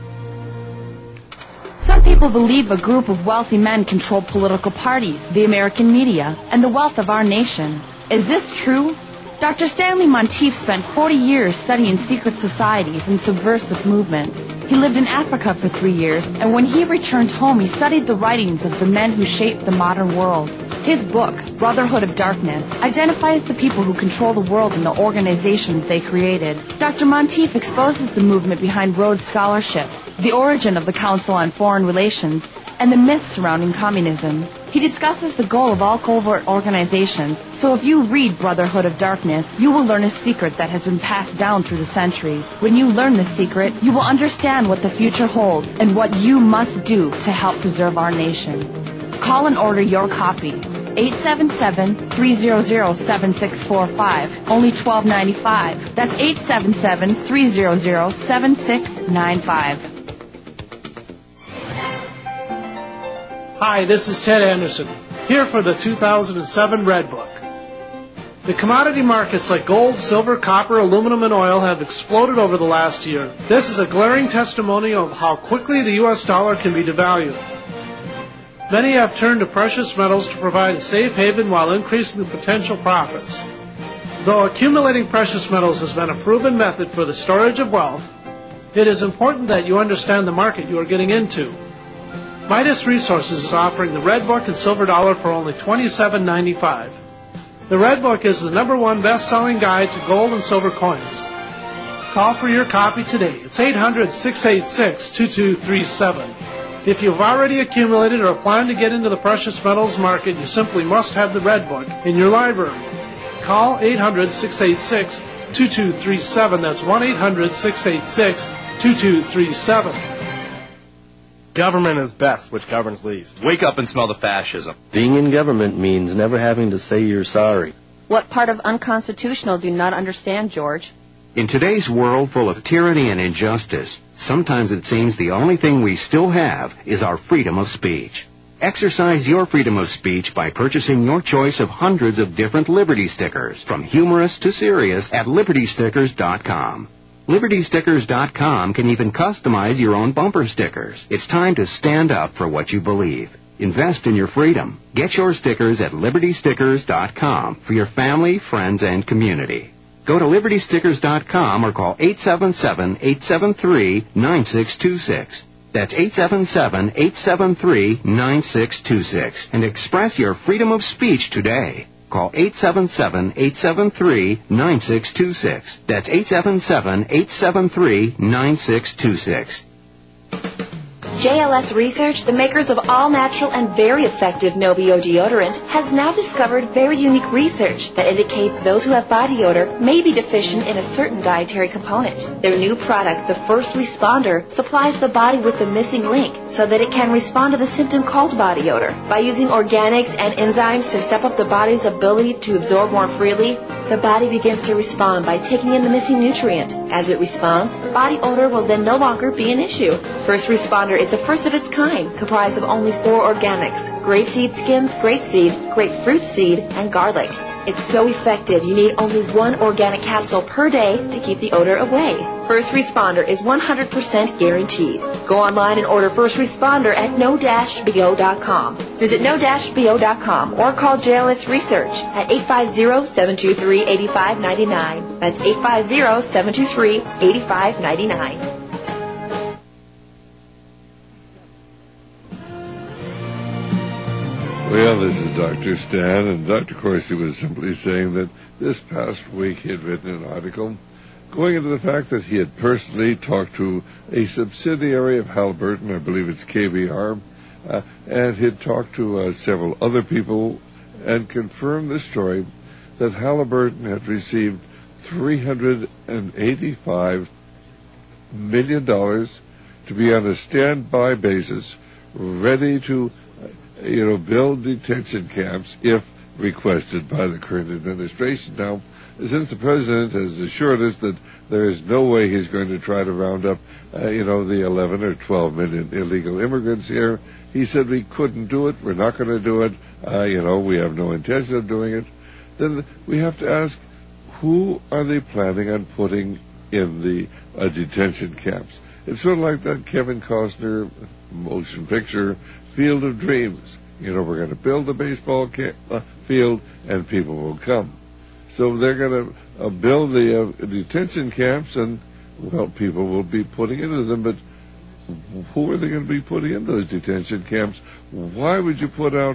Some people believe a group of wealthy men control political parties, the American media, and the wealth of our nation. Is this true? Dr. Stanley Monteith spent 40 years studying secret societies and subversive movements. He lived in Africa for 3 years, and when he returned home, he studied the writings of the men who shaped the modern world. His book, Brotherhood of Darkness, identifies the people who control the world and the organizations they created. Dr. Monteith exposes the movement behind Rhodes Scholarships, the origin of the Council on Foreign Relations, and the myths surrounding communism. He discusses the goal of all covert organizations, so if you read Brotherhood of Darkness, you will learn a secret that has been passed down through the centuries. When you learn this secret, you will understand what the future holds and what you must do to help preserve our nation. Call and order your copy. 877-300-7645. Only $12.95. That's 877-300-7695. Hi, this is Ted Anderson, here for the 2007 Red Book. The commodity markets like gold, silver, copper, aluminum, and oil have exploded over the last year. This is a glaring testimony of how quickly the U.S. dollar can be devalued. Many have turned to precious metals to provide a safe haven while increasing the potential profits. Though accumulating precious metals has been a proven method for the storage of wealth, it is important that you understand the market you are getting into. Midas Resources is offering the Red Book and Silver Dollar for only $27.95. The Red Book is the #1 best-selling guide to gold and silver coins. Call for your copy today. It's 800-686-2237. If you've already accumulated or plan to get into the precious metals market, you simply must have the Red Book in your library. Call 800-686-2237. That's 1-800-686-2237. Government is best, which governs least. Wake up and smell the fascism. Being in government means never having to say you're sorry. What part of unconstitutional do you not understand, George? In today's world full of tyranny and injustice, sometimes it seems the only thing we still have is our freedom of speech. Exercise your freedom of speech by purchasing your choice of hundreds of different Liberty stickers, from humorous to serious, at LibertyStickers.com. LibertyStickers.com can even customize your own bumper stickers. It's time to stand up for what you believe. Invest in your freedom. Get your stickers at LibertyStickers.com for your family, friends, and community. Go to LibertyStickers.com or call 877-873-9626. That's 877-873-9626. And express your freedom of speech today. Call 877-873-9626. That's 877-873-9626. JLS Research, the makers of all-natural and very effective Novio deodorant, has now discovered very unique research that indicates those who have body odor may be deficient in a certain dietary component. Their new product, the First Responder, supplies the body with the missing link so that it can respond to the symptom called body odor. By using organics and enzymes to step up the body's ability to absorb more freely, the body begins to respond by taking in the missing nutrient. As it responds, body odor will then no longer be an issue. First Responder is the first of its kind, comprised of only 4 organics: grapeseed skins, grapeseed, grapefruit seed, and garlic. It's so effective you need only 1 organic capsule per day to keep the odor away. First Responder is 100% guaranteed. Go online and order First Responder at no-bo.com. Visit no-bo.com or call JLS Research at 850-723-8599. That's 850-723-8599. Well, this is Dr. Stan, and Dr. Corsi was simply saying that this past week he had written an article going into the fact that he had personally talked to a subsidiary of Halliburton, I believe it's KBR, and he had talked to several other people and confirmed the story that Halliburton had received $385 million to be on a standby basis, ready to build detention camps if requested by the current administration. Now, since the president has assured us that there is no way he's going to try to round up, the 11 or 12 million illegal immigrants here, he said we couldn't do it, we're not going to do it, we have no intention of doing it. Then we have to ask, who are they planning on putting in the detention camps? It's sort of like that Kevin Costner motion picture, Field of Dreams. We're going to build a baseball field and people will come. So they're going to build the detention camps and, people will be putting into them. But who are they going to be putting in those detention camps? Why would you put out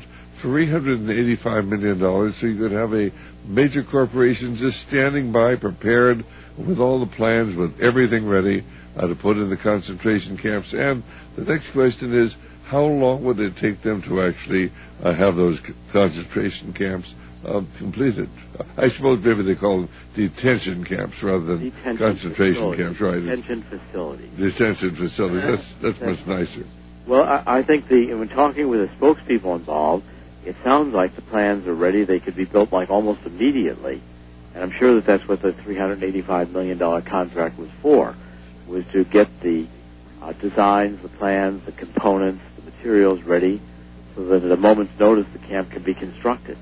$385 million so you could have a major corporation just standing by, prepared with all the plans, with everything ready to put in the concentration camps? And the next question is, how long would it take them to actually have those concentration camps completed? I suppose maybe they call them detention camps rather than concentration camps, right? Detention facilities. Detention facilities. That's much nicer. Well, I think when talking with the spokespeople involved, it sounds like the plans are ready. They could be built almost immediately. And I'm sure that's what the $385 million contract was for, was to get the designs, the plans, the components, the materials ready so that at a moment's notice the camp can be constructed.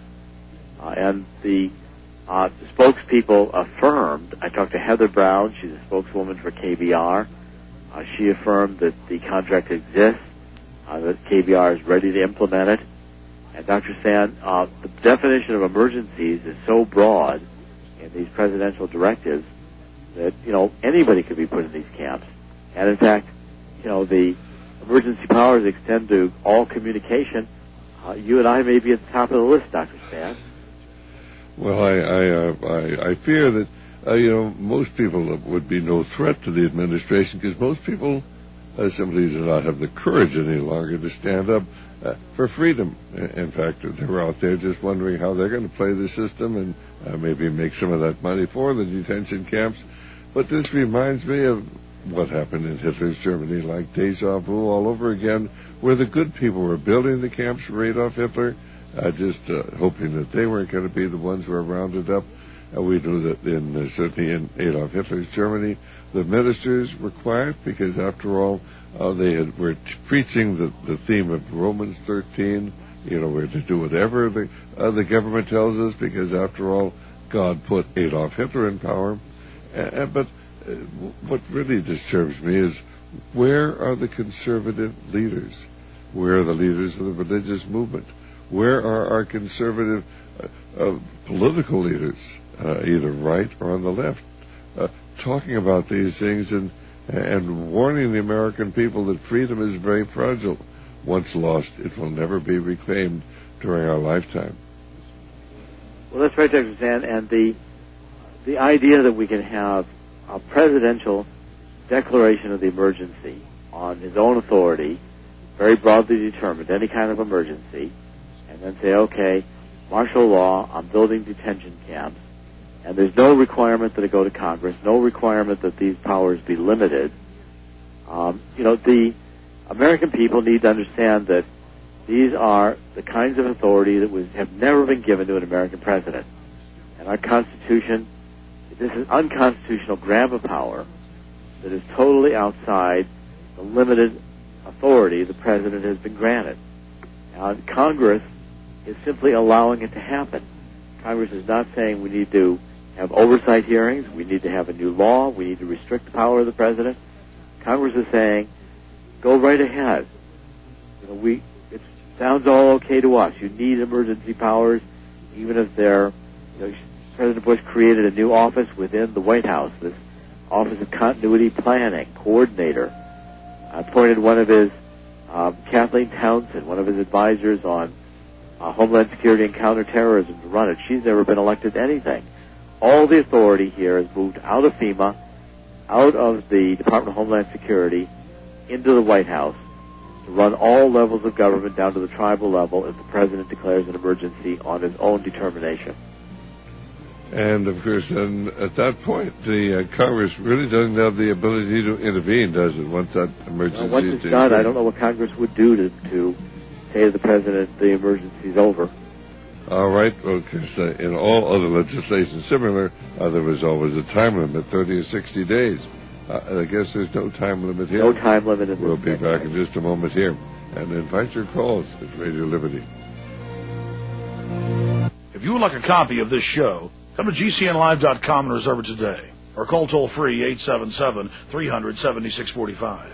And the spokespeople affirmed, I talked to Heather Brown, she's a spokeswoman for KBR. She affirmed that the contract exists, that KBR is ready to implement it. And Dr. Stan, the definition of emergencies is so broad in these presidential directives that, anybody could be put in these camps. And in fact, the emergency powers extend to all communication. You and I may be at the top of the list, Dr. Stan. Well, I fear that, most people would be no threat to the administration because most people simply do not have the courage any longer to stand up for freedom. In fact, they're out there just wondering how they're going to play the system and maybe make some of that money for the detention camps. But this reminds me of what happened in Hitler's Germany, like deja vu all over again, where the good people were building the camps for Adolf Hitler, just hoping that they weren't going to be the ones who were rounded up. We knew that certainly in Adolf Hitler's Germany, the ministers were quiet because, after all, were preaching the theme of Romans 13. We're to do whatever the government tells us because, after all, God put Adolf Hitler in power. But what really disturbs me is, where are the conservative leaders? Where are the leaders of the religious movement? Where are our conservative political leaders, either right or on the left, talking about these things and warning the American people that freedom is very fragile. Once lost, it will never be reclaimed during our lifetime. Well, that's right, Dr. Stan, and the idea that we can have a presidential declaration of the emergency on his own authority, very broadly determined, any kind of emergency, and then say, okay, martial law, I'm building detention camps, and there's no requirement that it go to Congress, no requirement that these powers be limited. The American people need to understand that these are the kinds of authority that have never been given to an American president. And our Constitution, this is unconstitutional grab of power that is totally outside the limited authority the president has been granted. And Congress is simply allowing it to happen. Congress is not saying we need to have oversight hearings, we need to have a new law, we need to restrict the power of the president. Congress is saying go right ahead. It sounds all okay to us. You need emergency powers, even if they're, President Bush created a new office within the White House, this Office of Continuity Planning Coordinator. Appointed one of his, Kathleen Townsend, one of his advisors on Homeland Security and Counterterrorism to run it. She's never been elected to anything. All the authority here is moved out of FEMA, out of the Department of Homeland Security, into the White House to run all levels of government down to the tribal level if the President declares an emergency on his own determination. And, of course, then at that point, the Congress really doesn't have the ability to intervene, does it, once that emergency once it's done, I don't know what Congress would do to say to the President the emergency's over. All right. Well, because in all other legislation similar, there was always a time limit, 30 or 60 days. I guess there's no time limit here. No time limit in this. We'll be back in just a moment here. And invite your calls at Radio Liberty. If you would like a copy of this show, come to GCNlive.com and reserve it today. Or call toll-free 877-300-7645.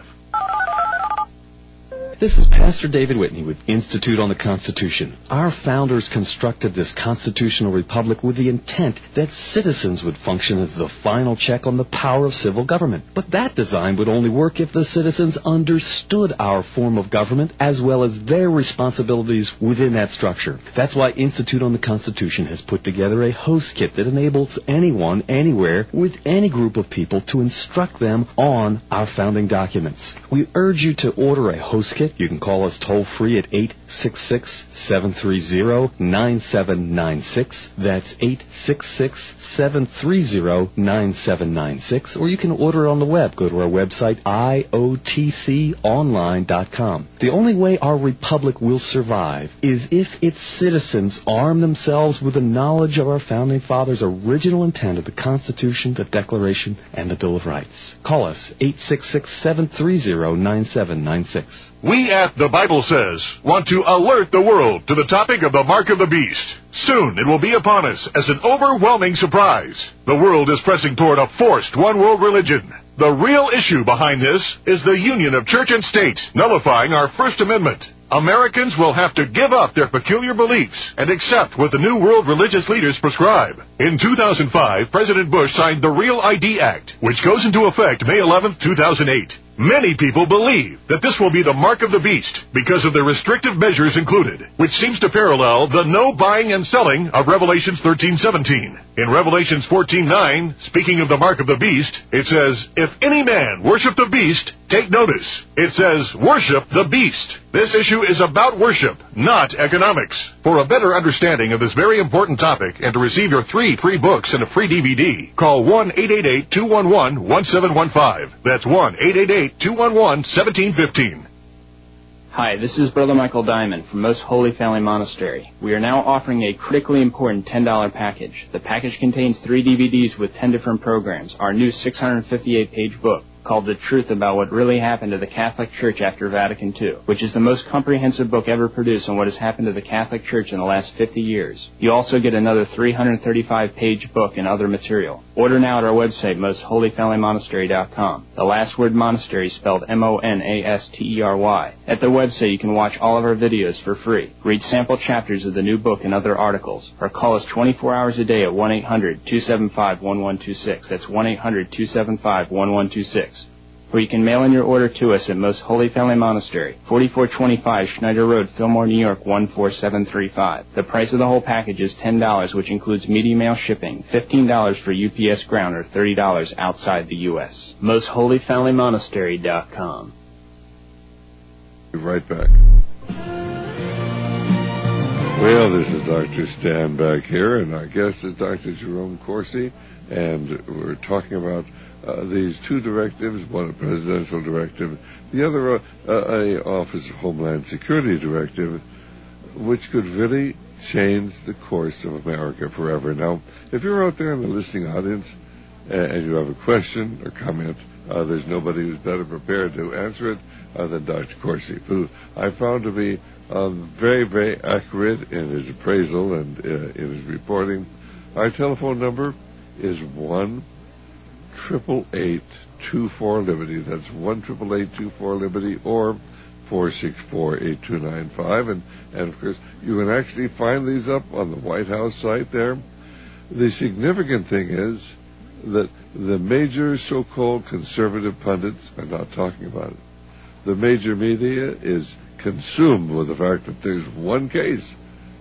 This is Pastor David Whitney with Institute on the Constitution. Our founders constructed this constitutional republic with the intent that citizens would function as the final check on the power of civil government. But that design would only work if the citizens understood our form of government as well as their responsibilities within that structure. That's why Institute on the Constitution has put together a host kit that enables anyone, anywhere, with any group of people to instruct them on our founding documents. We urge you to order a host kit. You can call us toll-free at 866-730-9796. That's 866-730-9796. Or you can order it on the web. Go to our website, iotconline.com. The only way our republic will survive is if its citizens arm themselves with the knowledge of our Founding Fathers' original intent of the Constitution, the Declaration, and the Bill of Rights. Call us, 866-730-9796. We at The Bible Says want to alert the world to the topic of the Mark of the Beast. Soon it will be upon us as an overwhelming surprise. The world is pressing toward a forced one-world religion. The real issue behind this is the union of church and state, nullifying our First Amendment. Americans will have to give up their peculiar beliefs and accept what the New World religious leaders prescribe. In 2005, President Bush signed the Real ID Act, which goes into effect May 11, 2008. Many people believe that this will be the mark of the beast because of the restrictive measures included, which seems to parallel the no buying and selling of Revelations 13:17. In Revelations 14:9, speaking of the mark of the beast, it says, "If any man worship the beast, take notice." It says, "Worship the beast." This issue is about worship, not economics. For a better understanding of this very important topic and to receive your 3 free books and a free DVD, call 1-888-211-1715. That's 1-888-211-1715. Hi, this is Brother Michael Diamond from Most Holy Family Monastery. We are now offering a critically important $10 package. The package contains 3 DVDs with 10 different programs, our new 658-page book, called The Truth About What Really Happened to the Catholic Church After Vatican II, which is the most comprehensive book ever produced on what has happened to the Catholic Church in the last 50 years. You also get another 335-page book and other material. Order now at our website, mostholyfamilymonastery.com. The last word monastery spelled M-O-N-A-S-T-E-R-Y. At the website, you can watch all of our videos for free, read sample chapters of the new book and other articles, or call us 24 hours a day at 1-800-275-1126. That's 1-800-275-1126. Or you can mail in your order to us at Most Holy Family Monastery, 4425 Schneider Road, Fillmore, New York, 14735. The price of the whole package is $10, which includes media mail shipping, $15 for UPS ground, or $30 outside the U.S. MostHolyFamilyMonastery.com. Be right back. Well, this is Dr. Stan back here, and our guest is Dr. Jerome Corsi, and we're talking about these 2 directives, one a presidential directive, the other a Office of Homeland Security directive, which could really change the course of America forever. Now, if you're out there in the listening audience and you have a question or comment, there's nobody who's better prepared to answer it than Dr. Corsi, who I found to be very, very accurate in his appraisal and in his reporting. Our telephone number is 1-888-211-1715. 1-888-24-LIBERTY. That's 1-888-24-LIBERTY or 464-8295. And, of course, you can actually find these up on the White House site there. The significant thing is that the major so-called conservative pundits are not talking about it. The major media is consumed with the fact that there's one case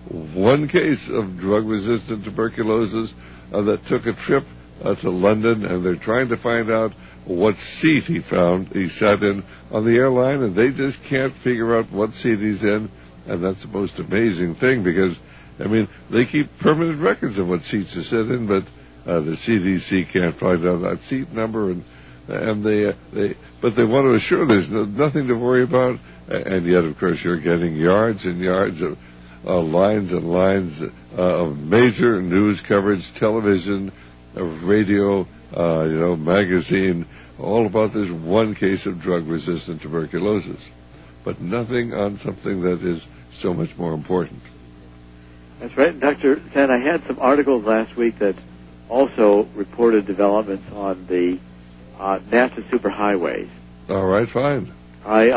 of drug-resistant tuberculosis that took a trip to London, and they're trying to find out what seat he sat in on the airline, and they just can't figure out what seat he's in. And that's the most amazing thing, because, I mean, they keep permanent records of what seats you sit in, but the CDC can't find out that seat number, but they want to assure there's nothing to worry about, and yet, of course, you're getting yards and yards of lines and lines of major news coverage, television, of radio, magazine, all about this one case of drug-resistant tuberculosis, but nothing on something that is so much more important. That's right. Dr. Stan, I had some articles last week that also reported developments on the NAFTA superhighways. All right, fine. I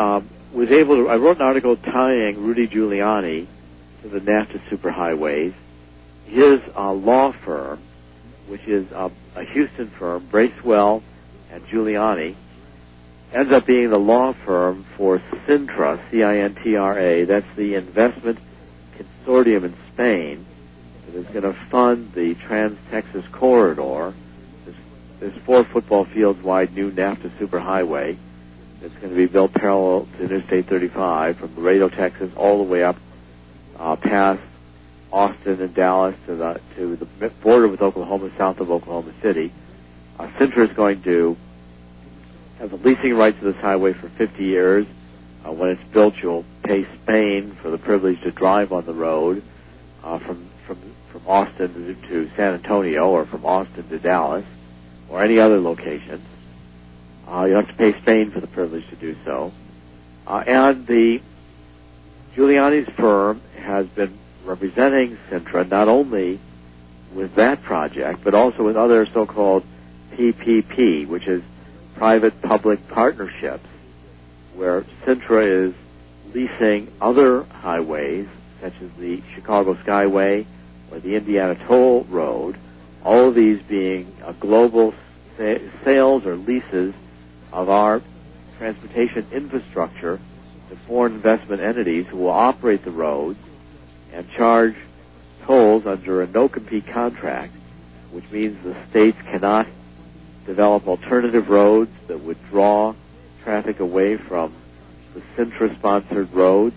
wrote an article tying Rudy Giuliani to the NAFTA superhighways. His law firm, which is a Houston firm, Bracewell and Giuliani, ends up being the law firm for Cintra, C-I-N-T-R-A. That's the investment consortium in Spain that is going to fund the Trans-Texas Corridor, this 4 football fields wide new NAFTA superhighway that's going to be built parallel to Interstate 35 from Laredo, Texas, all the way up past Austin and Dallas to the border with Oklahoma, south of Oklahoma City. Cintra is going to have the leasing rights to this highway for 50 years. When it's built, you'll pay Spain for the privilege to drive on the road from Austin to San Antonio, or from Austin to Dallas, or any other location. You have to pay Spain for the privilege to do so. And the Giuliani's firm has been representing Cintra not only with that project, but also with other so-called PPP, which is private-public partnerships, where Cintra is leasing other highways, such as the Chicago Skyway or the Indiana Toll Road, all of these being global sales or leases of our transportation infrastructure to foreign investment entities who will operate the roads and charge tolls under a no-compete contract, which means the states cannot develop alternative roads that would draw traffic away from the Cintra-sponsored roads,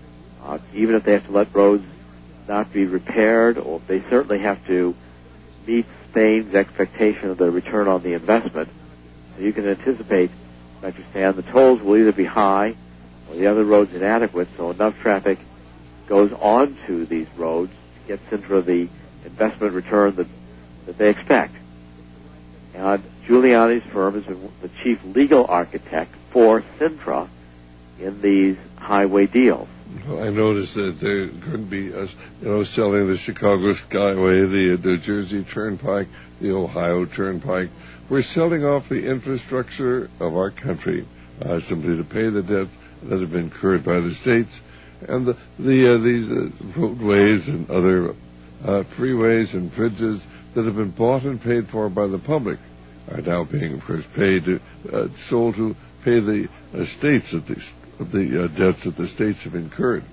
even if they have to let roads not be repaired, or they certainly have to meet Spain's expectation of the return on the investment. So you can anticipate, Dr. Stan, the tolls will either be high or the other roads inadequate, so enough traffic goes onto these roads to get Cintra the investment return that they expect. And Giuliani's firm has been the chief legal architect for Cintra in these highway deals. I noticed that they're going to be, selling the Chicago Skyway, the New Jersey Turnpike, the Ohio Turnpike. We're selling off the infrastructure of our country simply to pay the debt that have been incurred by the states, and these roadways and other freeways and bridges that have been bought and paid for by the public are now being, of course, sold to pay the states the debts that the states have incurred.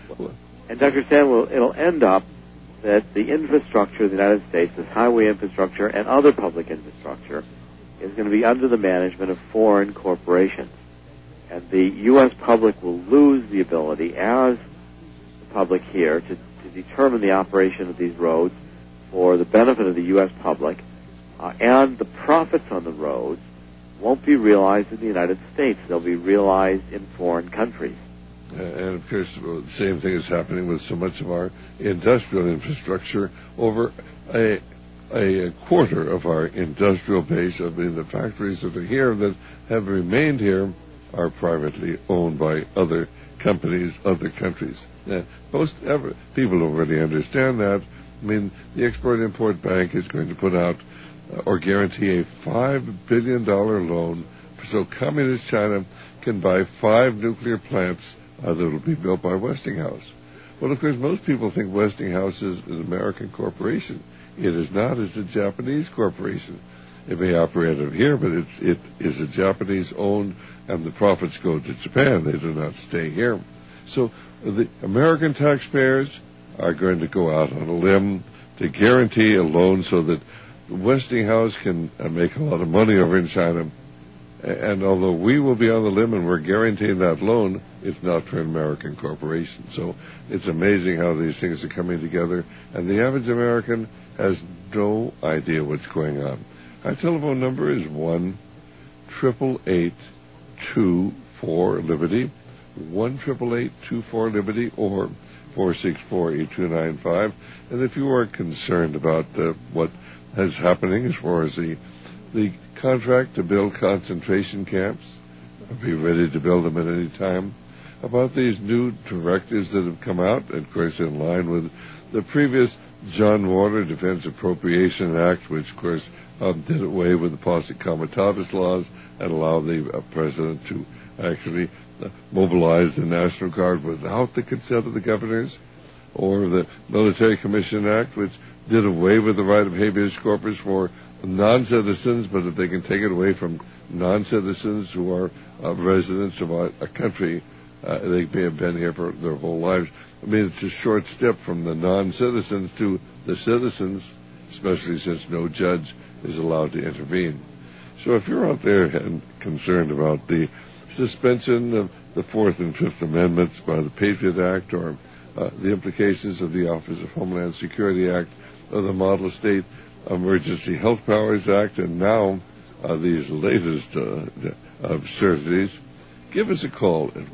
And Dr. Stan, it'll end up that the infrastructure of the United States, this highway infrastructure and other public infrastructure, is going to be under the management of foreign corporations. And the U.S. public will lose the ability, as the public here, to determine the operation of these roads for the benefit of the U.S. public, and the profits on the roads won't be realized in the United States. They'll be realized in foreign countries. And, of course, the same thing is happening with so much of our industrial infrastructure. Over a quarter of our industrial base, of the factories that are here that have remained here, are privately owned by other companies, other countries. Most people don't really understand that. I mean, the Export-Import Bank is going to put out or guarantee a $5 billion loan so communist China can buy 5 nuclear plants that will be built by Westinghouse. Well, of course, most people think Westinghouse is an American corporation. It is not. It's a Japanese corporation. It may operate out of here, but it is a Japanese-owned, and the profits go to Japan. They do not stay here. So the American taxpayers are going to go out on a limb to guarantee a loan so that Westinghouse can make a lot of money over in China. And although we will be on the limb and we're guaranteeing that loan, it's not for an American corporation. So it's amazing how these things are coming together. And the average American has no idea what's going on. Our telephone number is 1-888-24-LIBERTY, 1-888-24-LIBERTY, or 464-8295. And if you are concerned about what is happening as far as the contract to build concentration camps, I'll be ready to build them at any time, about these new directives that have come out, of course in line with the previous John Warner Defense Appropriation Act, which of course did away with the posse comitatus laws and allowed the president to actually mobilize the National Guard without the consent of the governors, or the Military Commission Act, which did away with the right of habeas corpus for non-citizens, but if they can take it away from non-citizens who are residents of a country, they may have been here for their whole lives. I mean, it's a short step from the non-citizens to the citizens, especially since no judge is allowed to intervene. So if you're out there and concerned about the suspension of the Fourth and Fifth Amendments by the Patriot Act, or the implications of the Office of Homeland Security Act, or the Model State Emergency Health Powers Act, and now these latest absurdities, give us a call at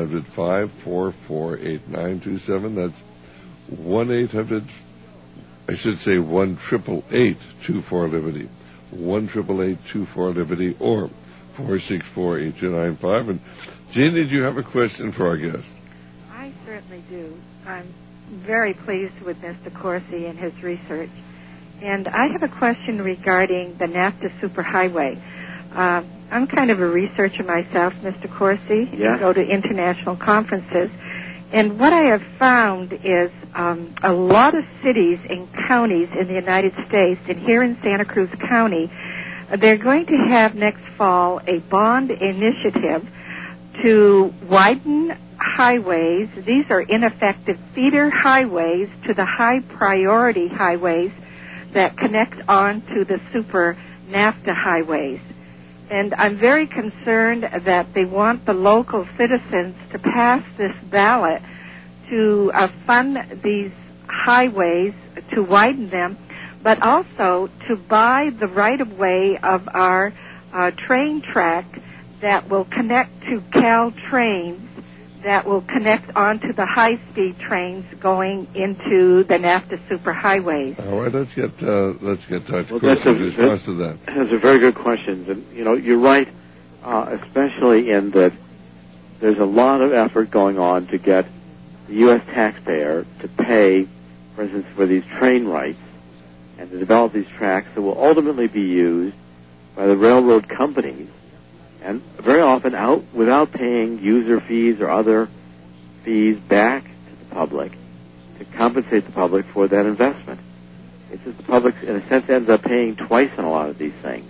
1-800-544-8927. That's 1-800, I should say 1-888-24-LIBERTY, 1-888-24-LIBERTY, or 464-8295. And Jean, did you have a question for our guest? I certainly do. I'm very pleased with Mr. Corsi and his research. And I have a question regarding the NAFTA superhighway. I'm kind of a researcher myself, Mr. Corsi. Yeah. I go to international conferences. And what I have found is a lot of cities and counties in the United States, and here in Santa Cruz County, they're going to have next fall a bond initiative to widen highways. These are ineffective feeder highways to the high priority highways that connect on to the super NAFTA highways. And I'm very concerned that they want the local citizens to pass this ballot to fund these highways, to widen them, but also to buy the right-of-way of our train track that will connect to Caltrains, that will connect onto the high-speed trains going into the NAFTA superhighways. All right, let's get Dr. Corsi's response to that. Those are very good questions, and you're right, especially in that there's a lot of effort going on to get the U.S. taxpayer to pay, for instance, for these train rights and to develop these tracks that will ultimately be used by the railroad companies, and very often out without paying user fees or other fees back to the public to compensate the public for that investment. It's just the public, in a sense, ends up paying twice on a lot of these things.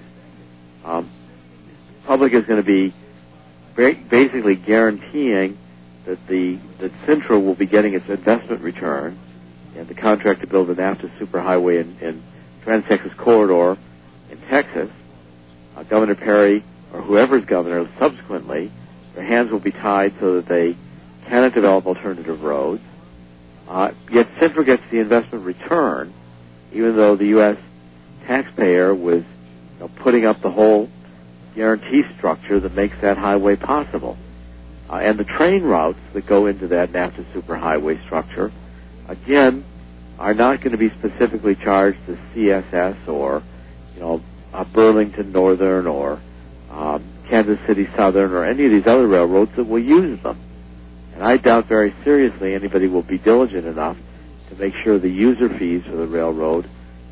Public is going to be basically guaranteeing that Cintra will be getting its investment return in the contract to build the NAFTA superhighway in Trans-Texas Corridor in Texas. Governor Perry, or whoever's governor subsequently, their hands will be tied so that they cannot develop alternative roads. Yet Cintra gets the investment return, even though the U.S. taxpayer was putting up the whole guarantee structure that makes that highway possible. And the train routes that go into that NAFTA superhighway structure, again, are not going to be specifically charged to CSS or, Burlington Northern or Kansas City Southern or any of these other railroads that will use them. And I doubt very seriously anybody will be diligent enough to make sure the user fees for the railroad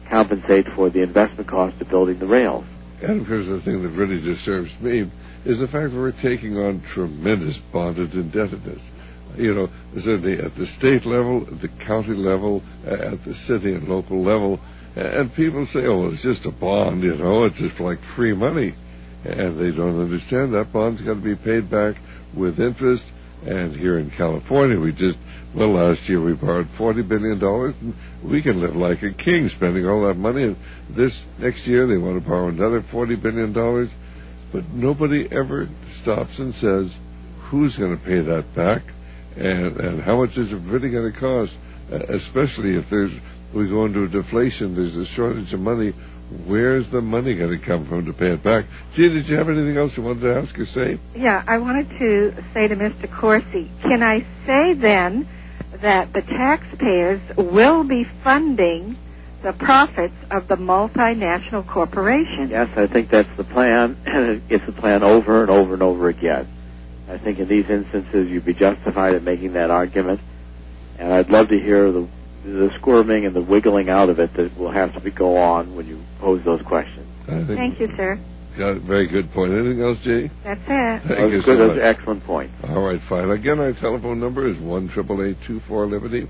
compensate for the investment cost of building the rails. And of course, the thing that really disturbs me is the fact that we're taking on tremendous bonded indebtedness. You know, certainly at the state level, at the county level, at the city and local level, and people say, oh, well, it's just a bond, you know, it's just like free money. And they don't understand that bond's got to be paid back with interest. And here in California, last year we borrowed $40 billion, and we can live like a king spending all that money. And this next year they want to borrow another $40 billion. But nobody ever stops and says, who's going to pay that back? And how much is it really going to cost? Especially if we go into a deflation, there's a shortage of money. Where's the money going to come from to pay it back? Gee, did you have anything else you wanted to ask or say? Yeah, I wanted to say to Mr. Corsi, can I say then that the taxpayers will be funding the profits of the multinational corporations? Yes, I think that's the plan, and it's the plan over and over and over again. I think in these instances you'd be justified in making that argument, and I'd love to hear the squirming and the wiggling out of it that will have to go on when you pose those questions. Thank you, sir. Got a very good point. Anything else, Jay? That's it. Thank you so much. Those are excellent points. All right, fine. Again, our telephone number is 1-888-24-LIBERTY,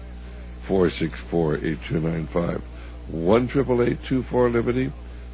464-8295. 1-888-24-LIBERTY,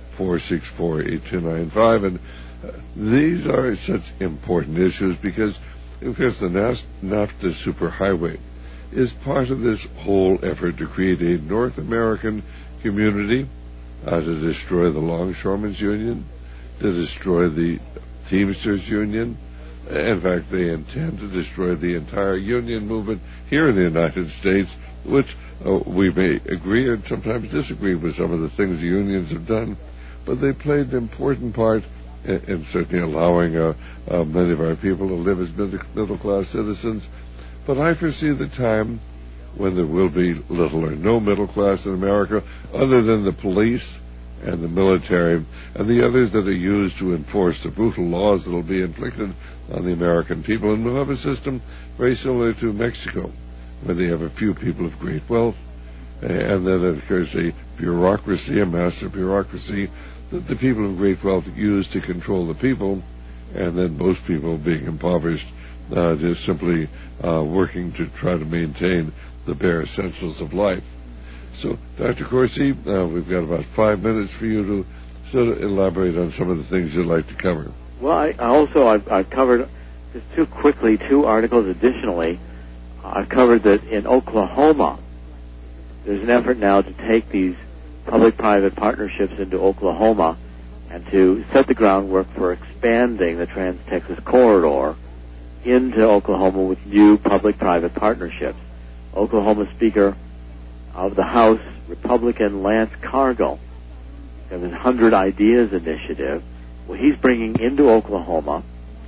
464-8295. And these are such important issues because, of course, the NAFTA superhighway is part of this whole effort to create a North American community, to destroy the Longshoremen's Union, to destroy the Teamsters Union. In fact, they intend to destroy the entire union movement here in the United States, which we may agree and sometimes disagree with some of the things the unions have done, but they played an important part in certainly allowing many of our people to live as middle-class citizens. But I foresee the time when there will be little or no middle class in America, other than the police and the military and the others that are used to enforce the brutal laws that will be inflicted on the American people. And we'll have a system very similar to Mexico, where they have a few people of great wealth, and then, of course, a bureaucracy, a master bureaucracy, that the people of great wealth use to control the people, and then most people being impoverished, just simply working to try to maintain the bare essentials of life. So, Dr. Corsi, we've got about 5 minutes for you to sort of elaborate on some of the things you'd like to cover. Well, I've covered, just two articles additionally. I've covered that in Oklahoma, there's an effort now to take these public-private partnerships into Oklahoma and to set the groundwork for expanding the Trans-Texas Corridor into Oklahoma with new public-private partnerships. Oklahoma Speaker of the House, Republican Lance Cargill, has his 100 Ideas initiative. Well, he's bringing into Oklahoma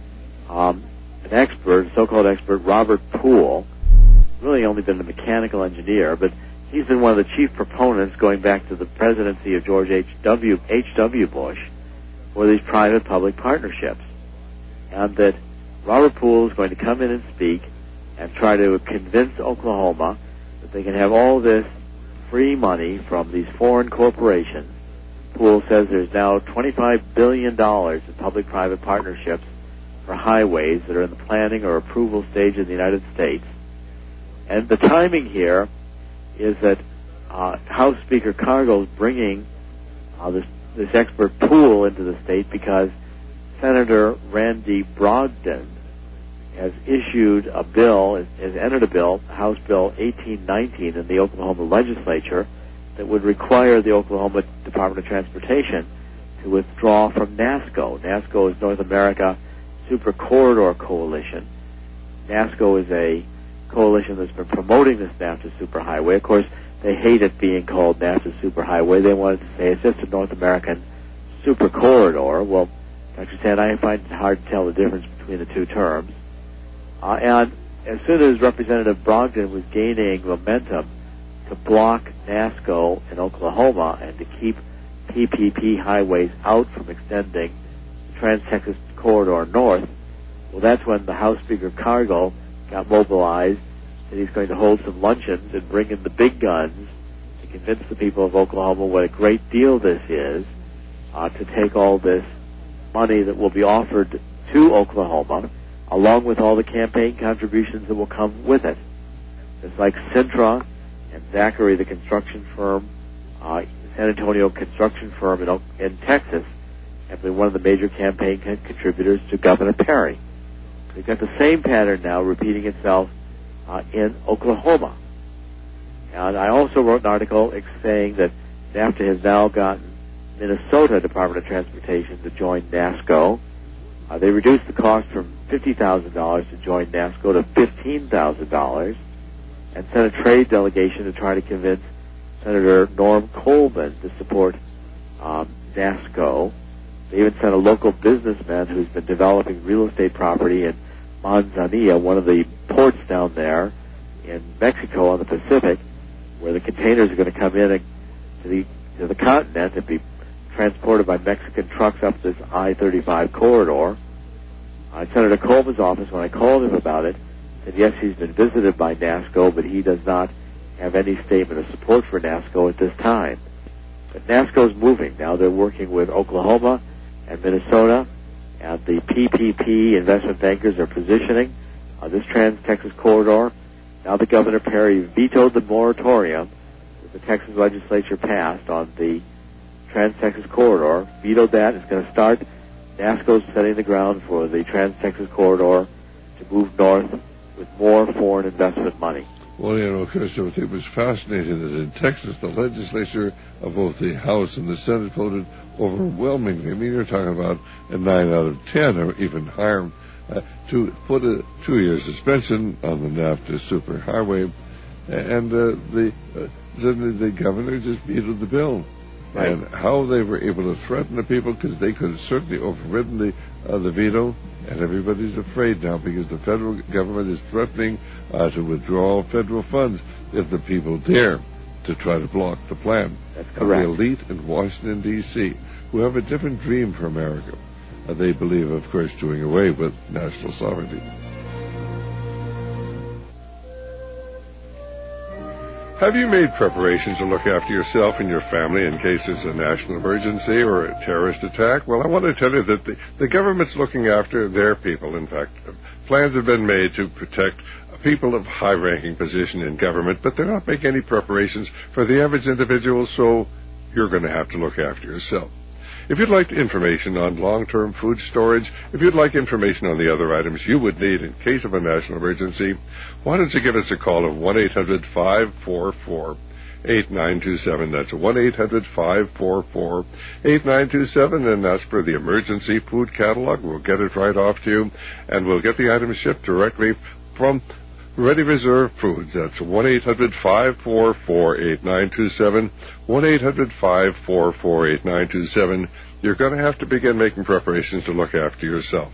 an expert, so-called expert, Robert Poole, really only been a mechanical engineer, but he's been one of the chief proponents going back to the presidency of George H.W. Bush for these private-public partnerships. And that Robert Poole is going to come in and speak and try to convince Oklahoma that they can have all this free money from these foreign corporations. Poole says there's now $25 billion in public-private partnerships for highways that are in the planning or approval stage in the United States. And the timing here is that House Speaker Cargill is bringing this expert Poole into the state because Senator Randy Brogdon has issued a bill, has entered a bill, House Bill 1819 in the Oklahoma legislature, that would require the Oklahoma Department of Transportation to withdraw from NASCO. NASCO is North America Super Corridor Coalition. NASCO is a coalition that's been promoting this NAFTA Superhighway. Of course, they hate it being called NAFTA Superhighway. They wanted to say it's just a North American Super Corridor. Well, Dr. Sand, I find it hard to tell the difference between the two terms. And as soon as Representative Brogdon was gaining momentum to block NASCO in Oklahoma and to keep PPP highways out from extending the Trans-Texas Corridor north, well, that's when the House Speaker Cargill got mobilized, and he's going to hold some luncheons and bring in the big guns to convince the people of Oklahoma what a great deal this is, to take all this money that will be offered to Oklahoma, along with all the campaign contributions that will come with it. It's like Sintra and Zachary, the construction firm, San Antonio construction firm in Texas, have been one of the major campaign contributors to Governor Perry. We've got the same pattern now repeating itself in Oklahoma. And I also wrote an article saying that NAFTA has now gotten Minnesota Department of Transportation to join NASCO. They reduced the cost from $50,000 to join NASCO to $15,000 and sent a trade delegation to try to convince Senator Norm Coleman to support NASCO. They even sent a local businessman who's been developing real estate property in Manzanilla, one of the ports down there in Mexico on the Pacific, where the containers are going to come in to the continent and be transported by Mexican trucks up this I-35 corridor. Senator Coleman's office, when I called him about it, said yes, he's been visited by NASCO, but he does not have any statement of support for NASCO at this time. But NASCO's moving. Now they're working with Oklahoma and Minnesota, and the PPP investment bankers are positioning this Trans-Texas corridor. Now that Governor Perry vetoed the moratorium that the Texas legislature passed on the Trans-Texas corridor, vetoed that. It's going to start. NASCO's setting the ground for the Trans-Texas corridor to move north with more foreign investment money. Well, Christopher, it was fascinating that in Texas, the legislature of both the House and the Senate voted overwhelmingly. I mean, you're talking about a 9 out of 10 or even higher, to put a 2-year suspension on the NAFTA superhighway, and the governor just vetoed the bill. Right. And how they were able to threaten the people, because they could have certainly overridden the veto, and everybody's afraid now because the federal government is threatening to withdraw federal funds if the people dare to try to block the plan. That's correct. The elite in Washington, D.C., who have a different dream for America. They believe, of course, doing away with national sovereignty. Have you made preparations to look after yourself and your family in case there's a national emergency or a terrorist attack? Well, I want to tell you that the government's looking after their people. In fact, plans have been made to protect people of high-ranking position in government, but they're not making any preparations for the average individual, so you're going to have to look after yourself. If you'd like information on long-term food storage, if you'd like information on the other items you would need in case of a national emergency, why don't you give us a call of 1-800-544-8927. That's 1-800-544-8927, and ask for the emergency food catalog. We'll get it right off to you, and we'll get the items shipped directly from Ready Reserve Foods. That's 1-800-544-8927, 1-800-544-8927. You're going to have to begin making preparations to look after yourself.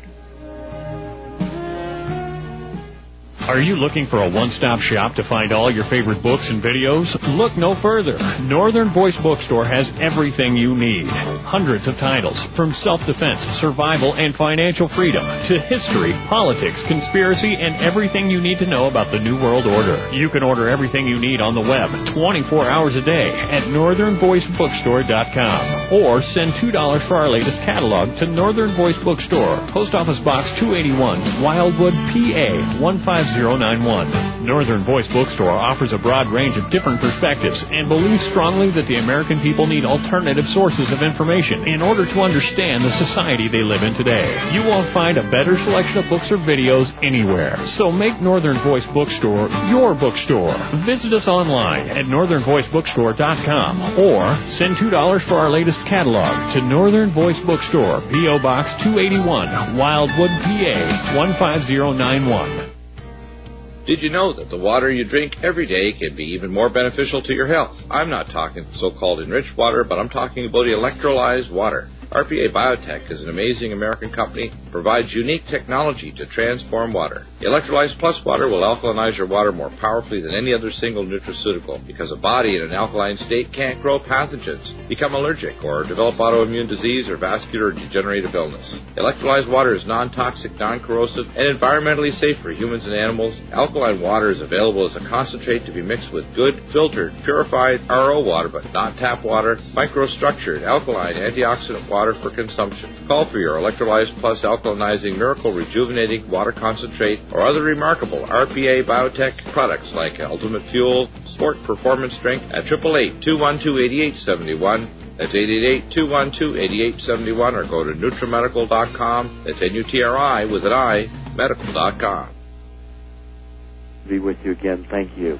Are you looking for a one-stop shop to find all your favorite books and videos? Look no further. Northern Voice Bookstore has everything you need. Hundreds of titles, from self-defense, survival, and financial freedom, to history, politics, conspiracy, and everything you need to know about the New World Order. You can order everything you need on the web 24 hours a day at northernvoicebookstore.com, or send $2 for our latest catalog to Northern Voice Bookstore, Post Office Box 281, Wildwood, PA 15091. Northern Voice Bookstore offers a broad range of different perspectives and believes strongly that the American people need alternative sources of information in order to understand the society they live in today. You won't find a better selection of books or videos anywhere. So make Northern Voice Bookstore your bookstore. Visit us online at northernvoicebookstore.com, or send $2 for our latest catalog to Northern Voice Bookstore, P.O. Box 281, Wildwood, PA 15091. Did you know that the water you drink every day can be even more beneficial to your health? I'm not talking so-called enriched water, but I'm talking about electrolyzed water. RPA Biotech is an amazing American company, provides unique technology to transform water. Electrolyze Plus water will alkalinize your water more powerfully than any other single nutraceutical because a body in an alkaline state can't grow pathogens, become allergic, or develop autoimmune disease or vascular degenerative illness. Electrolyzed water is non-toxic, non-corrosive, and environmentally safe for humans and animals. Alkaline water is available as a concentrate to be mixed with good, filtered, purified RO water, but not tap water, microstructured, alkaline, antioxidant water for consumption. Call for your Electrolyze Plus alkalinizing miracle rejuvenating water concentrate or other remarkable RPA Biotech products like Ultimate Fuel, Sport Performance Drink at 888-212-8871. That's 888-212-8871, or go to NutriMedical.com. That's N-U-T-R-I with an I, medical.com. Be with you again. Thank you.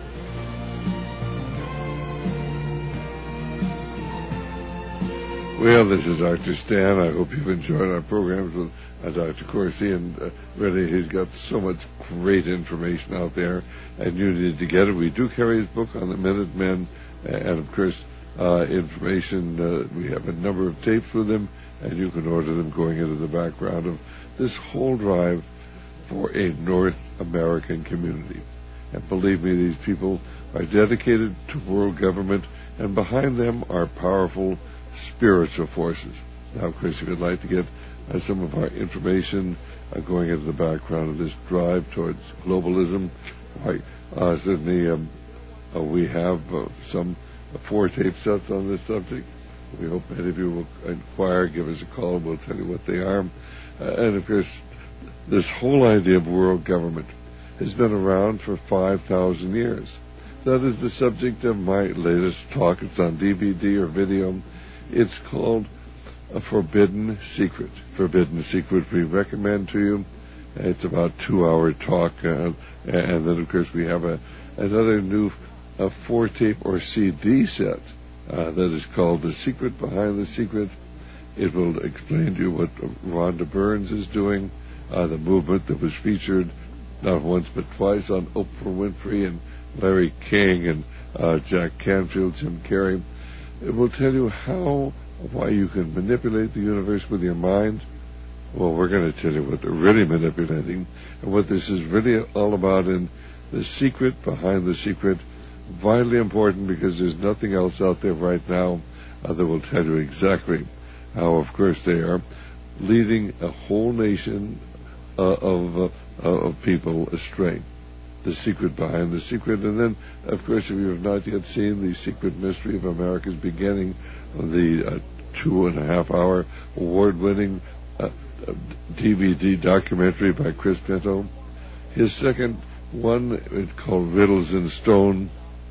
Well, this is Dr. Stan. I hope you've enjoyed our programs with Dr. Corsi, and really, he's got so much great information out there, and you need to get it. We do carry his book on the Minutemen, and of course, information. We have a number of tapes with him, and you can order them going into the background of this whole drive for a North American community. And believe me, these people are dedicated to world government, and behind them are powerful spiritual forces. Now, of course, if you'd like to get some of our information going into the background of this drive towards globalism, certainly we have some 4 tape sets on this subject. We hope many of you will inquire, give us a call, and we'll tell you what they are. And of course, this whole idea of world government has been around for 5,000 years. That is the subject of my latest talk. It's on DVD or video. It's called A Forbidden Secret. Forbidden Secret we recommend to you. It's about a 2-hour talk. And then, of course, we have another new 4-tape or CD set that is called The Secret Behind the Secret. It will explain to you what Rhonda Burns is doing, the movement that was featured not once but twice on Oprah Winfrey and Larry King and Jack Canfield, Jim Carrey. It will tell you why you can manipulate the universe with your mind. Well, we're going to tell you what they're really manipulating and what this is really all about in The Secret Behind the Secret. Vitally important, because there's nothing else out there right now that will tell you exactly how, of course, they are leading a whole nation of people astray. The Secret Behind the Secret. And then, of course, if you have not yet seen The Secret Mystery of America's Beginning, the 2.5-hour award-winning DVD documentary by Chris Pinto. His second one is called Riddles in Stone.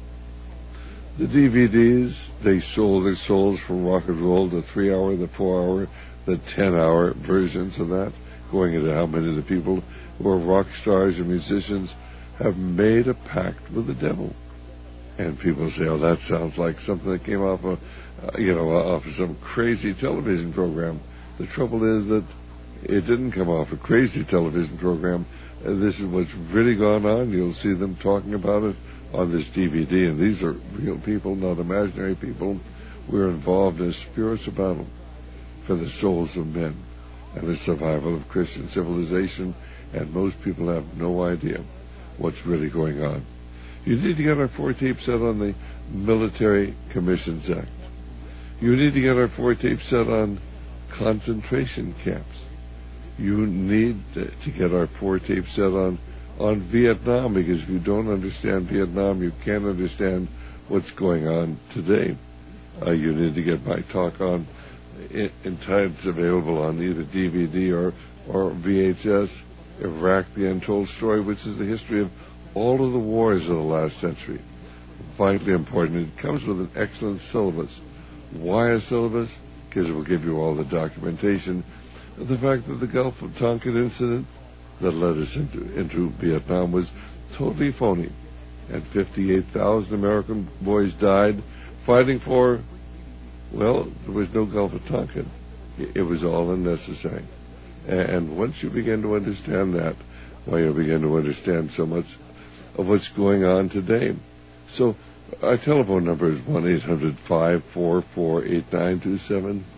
The DVDs, they sold their souls from rock and roll, the 3-hour, the 4-hour, the 10-hour versions of that, going into how many of the people who are rock stars and musicians have made a pact with the devil. And people say, oh, that sounds like something that came off of, off of some crazy television program. The trouble is that it didn't come off a crazy television program. This is what's really gone on. You'll see them talking about it on this DVD, and these are real people, not imaginary people. We're involved in a spiritual battle for the souls of men and the survival of Christian civilization, and most people have no idea what's really going on. You need to get our 4-tape set on the Military Commissions Act. You need to get our 4-tape set on concentration camps. You need to get our 4-tape set on Vietnam, because if you don't understand Vietnam, you can't understand what's going on today. You need to get my talk on, it's available on either DVD or VHS, Iraq, The Untold Story, which is the history of all of the wars of the last century. Vitally important. It comes with an excellent syllabus. Why a syllabus? Because it will give you all the documentation of the fact that the Gulf of Tonkin incident that led us into Vietnam was totally phony. And 58,000 American boys died fighting for, well, there was no Gulf of Tonkin. It was all unnecessary. And once you begin to understand that, why, you begin to understand so much of what's going on today. So our telephone number is 1-800-544-8927,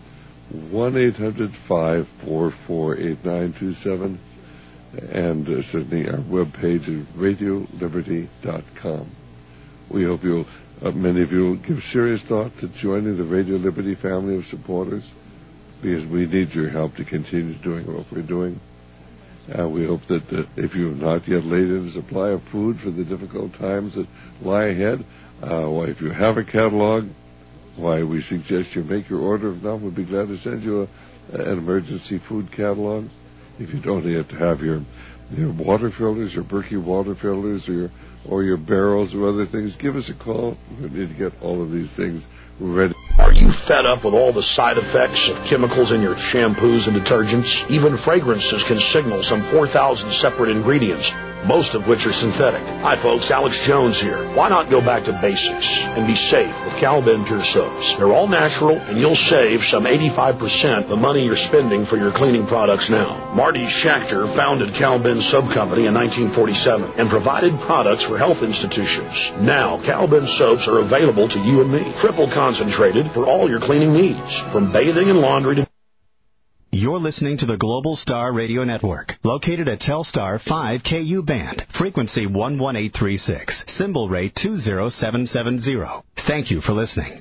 1-800-544-8927, and certainly our webpage is radioliberty.com. We hope many of you will give serious thought to joining the Radio Liberty family of supporters, because we need your help to continue doing what we're doing. We hope that if you have not yet laid in a supply of food for the difficult times that lie ahead, if you have a catalog, we suggest you make your order. If not, we'll be glad to send you an emergency food catalog. If you don't have to have your water filters, your Berkey water filters, or your barrels or other things, give us a call. We need to get all of these things ready. Are you fed up with all the side effects of chemicals in your shampoos and detergents? Even fragrances can signal some 4,000 separate ingredients, most of which are synthetic. Hi folks, Alex Jones here. Why not go back to basics and be safe with Cal-Ben Pure Soaps? They're all natural, and you'll save some 85% the money you're spending for your cleaning products now. Marty Schachter founded Cal-Ben Soap Company in 1947 and provided products for health institutions. Now, Cal-Ben soaps are available to you and me, triple concentrated for all your cleaning needs, from bathing and laundry to... You're listening to the Global Star Radio Network, located at Telstar 5KU band, frequency 11836, symbol rate 20770. Thank you for listening.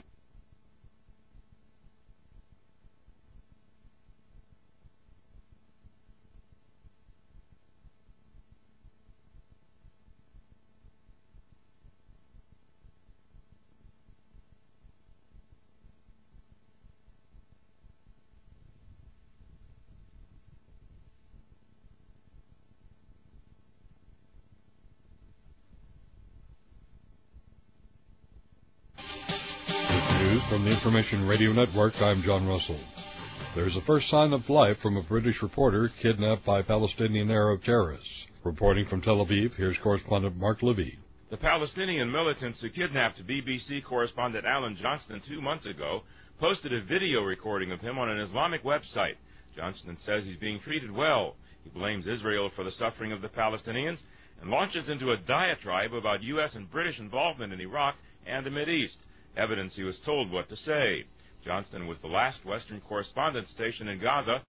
From the Information Radio Network, I'm John Russell. There's the first sign of life from a British reporter kidnapped by Palestinian Arab terrorists. Reporting from Tel Aviv, here's correspondent Mark Levy. The Palestinian militants who kidnapped BBC correspondent Alan Johnston 2 months ago posted a video recording of him on an Islamic website. Johnston says he's being treated well. He blames Israel for the suffering of the Palestinians and launches into a diatribe about U.S. and British involvement in Iraq and the Mideast. Evidence he was told what to say. Johnston was the last Western correspondent stationed in Gaza